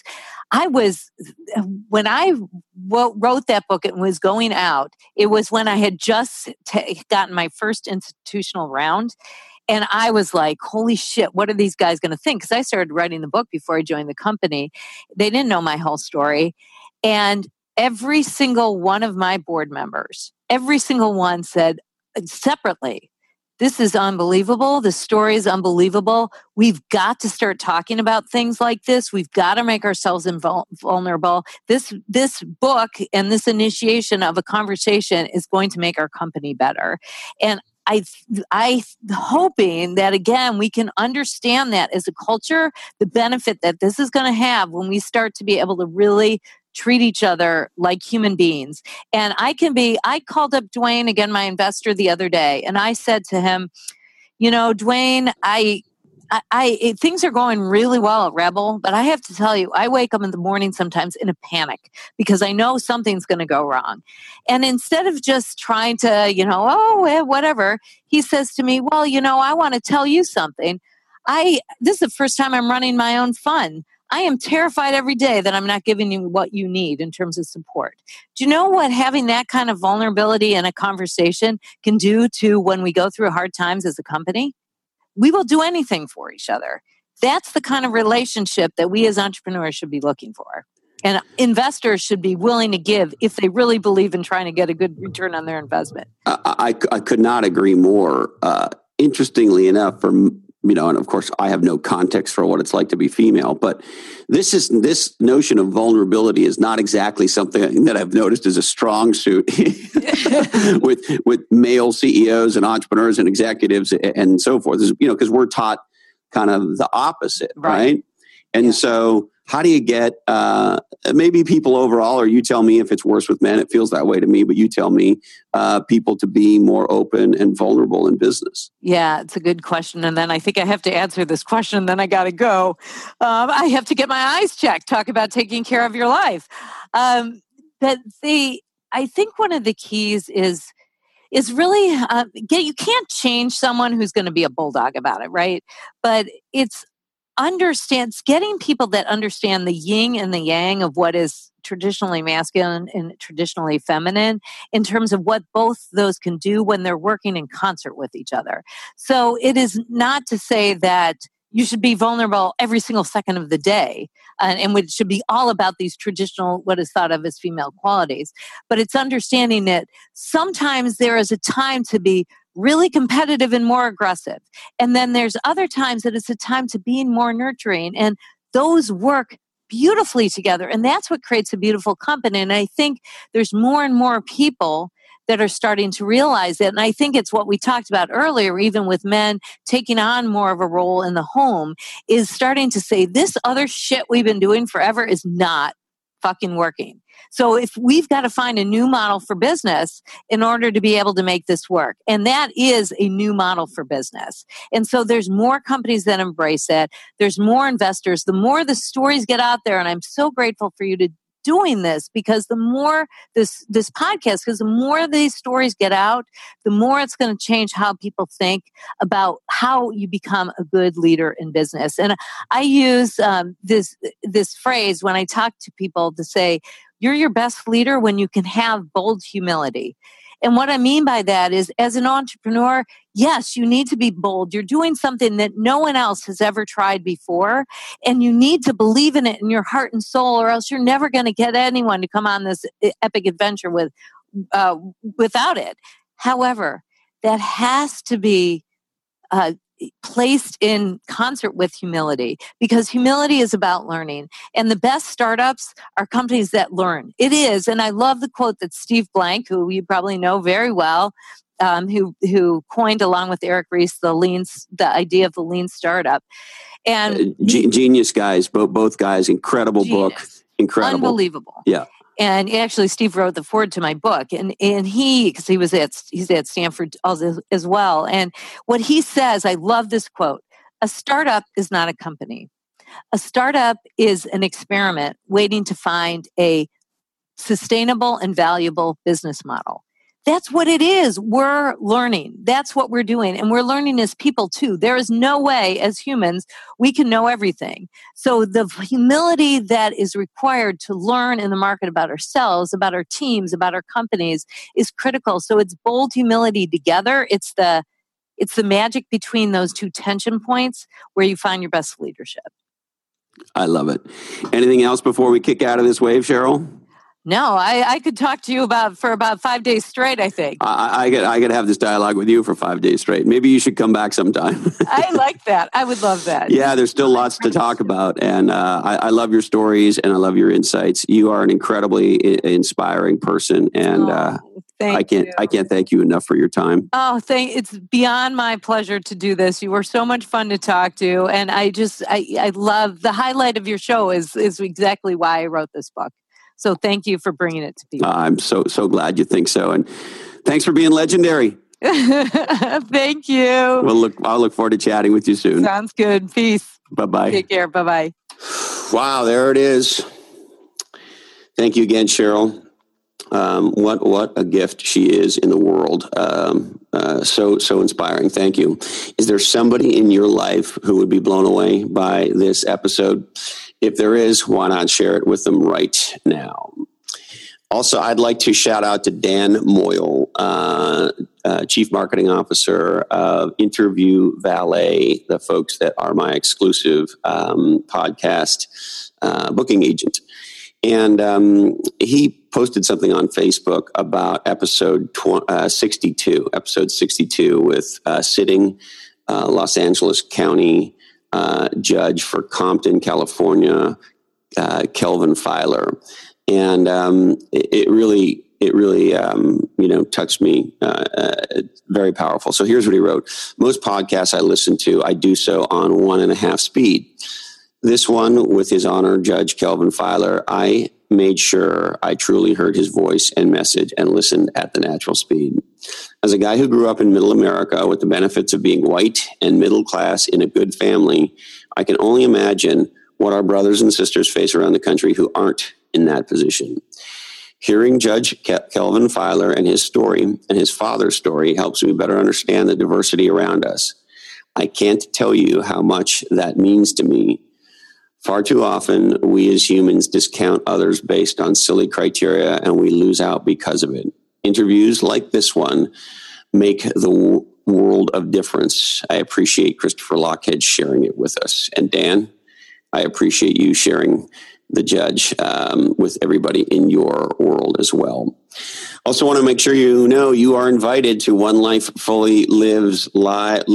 when I wrote that book and was going out, it was when I had just gotten my first institutional round. And I was like, holy shit, what are these guys going to think? Because I started writing the book before I joined the company. They didn't know my whole story. And every single one of my board members, every single one said separately, this is unbelievable. The story is unbelievable. We've got to start talking about things like this. We've got to make ourselves vulnerable. This book and this initiation of a conversation is going to make our company better. And I hoping that, again, we can understand that as a culture, the benefit that this is going to have when we start to be able to really treat each other like human beings. And I called up Dwayne, again, my investor, the other day, and I said to him, Dwayne, things are going really well at Rebel, but I have to tell you, I wake up in the morning sometimes in a panic because I know something's going to go wrong. And instead of just trying to, whatever, he says to me, well, I want to tell you something. This is the first time I'm running my own fund. I am terrified every day that I'm not giving you what you need in terms of support. Do you know what having that kind of vulnerability in a conversation can do to when we go through hard times as a company? We will do anything for each other. That's the kind of relationship that we as entrepreneurs should be looking for. And investors should be willing to give if they really believe in trying to get a good return on their investment. I could not agree more. Interestingly enough, for and of course I have no context for what it's like to be female, but this notion of vulnerability is not exactly something that I've noticed as a strong suit with male CEOs and entrepreneurs and executives and so forth. Because we're taught kind of the opposite, right? And so how do you get maybe people overall, or you tell me if it's worse with men? It feels that way to me, but you tell me, people to be more open and vulnerable in business? Yeah, it's a good question. And then I think I have to answer this question, and then I got to go. I have to get my eyes checked, talk about taking care of your life. I think one of the keys is really, you can't change someone who's going to be a bulldog about it, right? But it's getting people that understand the yin and the yang of what is traditionally masculine and traditionally feminine in terms of what both those can do when they're working in concert with each other. So it is not to say that you should be vulnerable every single second of the day, and it should be all about these traditional, what is thought of as female qualities. But it's understanding that sometimes there is a time to be really competitive and more aggressive. And then there's other times that it's a time to being more nurturing. And those work beautifully together. And that's what creates a beautiful company. And I think there's more and more people that are starting to realize it. And I think it's what we talked about earlier, even with men taking on more of a role in the home, is starting to say, this other shit we've been doing forever is not fucking working. So if we've got to find a new model for business in order to be able to make this work, and that is a new model for business. And so there's more companies that embrace it. There's more investors. The more the stories get out there, and I'm so grateful for you to doing this, because the more this podcast, because the more these stories get out, the more it's going to change how people think about how you become a good leader in business. And I use this phrase when I talk to people to say, you're your best leader when you can have bold humility. And what I mean by that is, as an entrepreneur, yes, you need to be bold. You're doing something that no one else has ever tried before, and you need to believe in it in your heart and soul, or else you're never going to get anyone to come on this epic adventure without it. However, that has to be placed in concert with humility, because humility is about learning. And the best startups are companies that learn. It is. And I love the quote that Steve Blank, who you probably know very well, who coined, along with Eric Ries, the idea of the lean startup. And genius guys, both guys, incredible book. Incredible. Unbelievable. Yeah. And actually, Steve wrote the foreword to my book, and he's at Stanford as well. And what he says, I love this quote: "A startup is not a company. A startup is an experiment waiting to find a sustainable and valuable business model." That's what it is. We're learning. That's what we're doing. And we're learning as people too. There is no way as humans we can know everything. So the humility that is required to learn in the market about ourselves, about our teams, about our companies is critical. So it's bold humility together. It's the magic between those two tension points where you find your best leadership. I love it. Anything else before we kick out of this wave, Cheryl? No, I could talk to you for about 5 days straight, I think. I could have this dialogue with you for 5 days straight. Maybe you should come back sometime. I like that. I would love that. Yeah, there's still lots to talk about. And I love your stories and I love your insights. You are an incredibly inspiring person. And I can't thank you enough for your time. Oh, it's beyond my pleasure to do this. You were so much fun to talk to. And I love the highlight of your show is exactly why I wrote this book. So thank you for bringing it to people. I'm so glad you think so. And thanks for being legendary. Thank you. Well, I'll look forward to chatting with you soon. Sounds good. Peace. Bye-bye. Take care. Bye-bye. Wow, there it is. Thank you again, Cheryl. What a gift she is in the world. So inspiring. Thank you. Is there somebody in your life who would be blown away by this episode? If there is, why not share it with them right now? Also, I'd like to shout out to Dan Moyle, Chief Marketing Officer of Interview Valet, the folks that are my exclusive podcast booking agent. And he posted something on Facebook about episode 62 with sitting Los Angeles County judge for Compton, California, Kelvin Filer. And it really touched me. Very powerful. So here's what he wrote. Most podcasts I listen to, I do so on 1.5 speed. This one, with His Honor Judge Kelvin Filer, I made sure I truly heard his voice and message and listened at the natural speed. As a guy who grew up in middle America with the benefits of being white and middle class in a good family, I can only imagine what our brothers and sisters face around the country who aren't in that position. Hearing Judge Kelvin Filer and his story and his father's story helps me better understand the diversity around us. I can't tell you how much that means to me. Far too often, we as humans discount others based on silly criteria, and we lose out because of it. Interviews like this one make the world of difference. I appreciate Christopher Lochhead sharing it with us. And Dan, I appreciate you sharing the judge with everybody in your world as well. Also want to make sure you know you are invited to One Life Fully Lives, One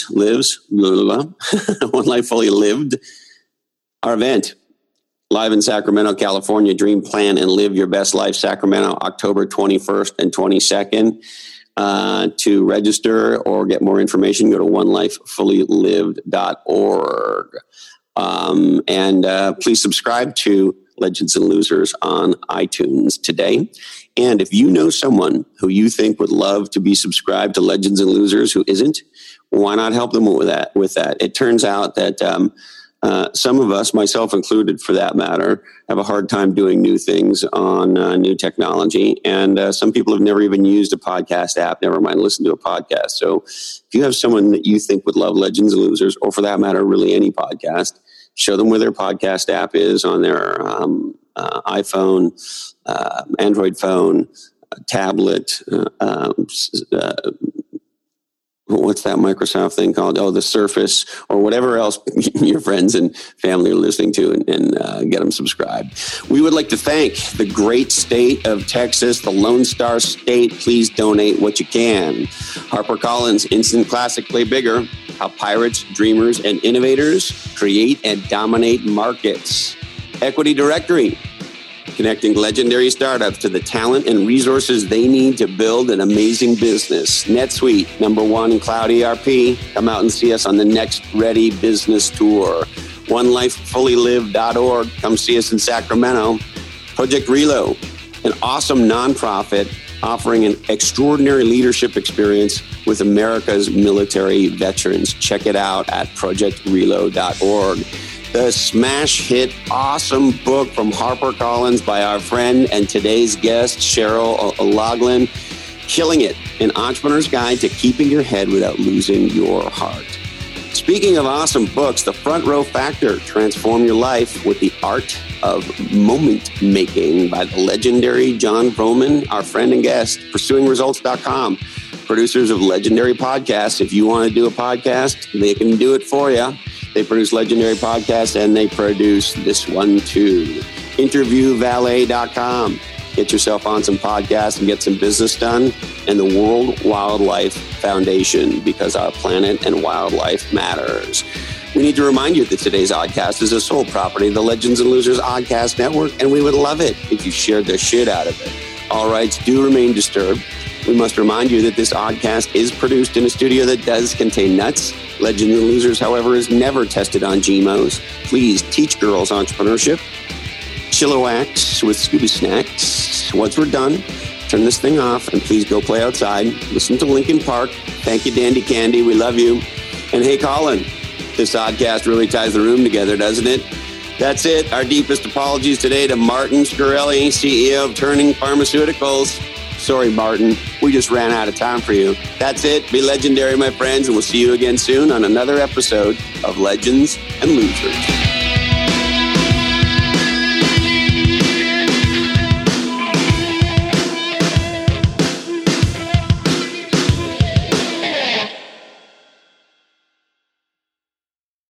Life Fully Lived, our event live in Sacramento, California. Dream, plan, and live your best life. Sacramento, October 21st and 22nd. To register or get more information, go to onelifefullylived.org. And please subscribe to Legends and Losers on iTunes today. And if you know someone who you think would love to be subscribed to Legends and Losers who isn't, why not help them with that? It turns out that some of us, myself included for that matter, have a hard time doing new things on new technology. And some people have never even used a podcast app, never mind listen to a podcast. So if you have someone that you think would love Legends and Losers, or for that matter, really any podcast, show them where their podcast app is on their iPhone, Android phone, tablet, what's that Microsoft thing called? Oh, the Surface, or whatever else your friends and family are listening to, and get them subscribed. We would like to thank the great state of Texas, the Lone Star State. Please donate what you can. HarperCollins Instant Classic Play Bigger: How Pirates, Dreamers, and Innovators Create and Dominate Markets. Equity Directory: connecting legendary startups to the talent and resources they need to build an amazing business. NetSuite, #1 in cloud ERP. Come out and see us on the Next Ready Business Tour. OneLifeFullyLive.org. Come see us in Sacramento. Project Reload, an awesome nonprofit offering an extraordinary leadership experience with America's military veterans. Check it out at ProjectReload.org. The smash hit, awesome book from HarperCollins by our friend and today's guest, Cheryl Loughlin, Killing It, an entrepreneur's guide to keeping your head without losing your heart. Speaking of awesome books, The Front Row Factor, transform your life with the art of moment making by the legendary John Vroman, our friend and guest. PursuingResults.com, producers of legendary podcasts. If you want to do a podcast, they can do it for you. They produce legendary podcasts, and they produce this one too. InterviewValet.com. Get yourself on some podcasts and get some business done. And the World Wildlife Foundation, because our planet and wildlife matters. We need to remind you that today's Oddcast is a sole property of the Legends and Losers Oddcast Network, and we would love it if you shared the shit out of it. All rights do remain disturbed. We must remind you that this Oddcast is produced in a studio that does contain nuts. Legends and Losers, however, is never tested on GMOs. Please teach girls entrepreneurship. Chillawax with Scooby Snacks. Once we're done, turn this thing off and please go play outside. Listen to Linkin Park. Thank you, Dandy Candy. We love you. And hey, Colin, this Oddcast really ties the room together, doesn't it? That's it. Our deepest apologies today to Martin Shkreli, CEO of Turning Pharmaceuticals. Sorry, Martin. We just ran out of time for you. That's it. Be legendary, my friends, and we'll see you again soon on another episode of Legends and Losers.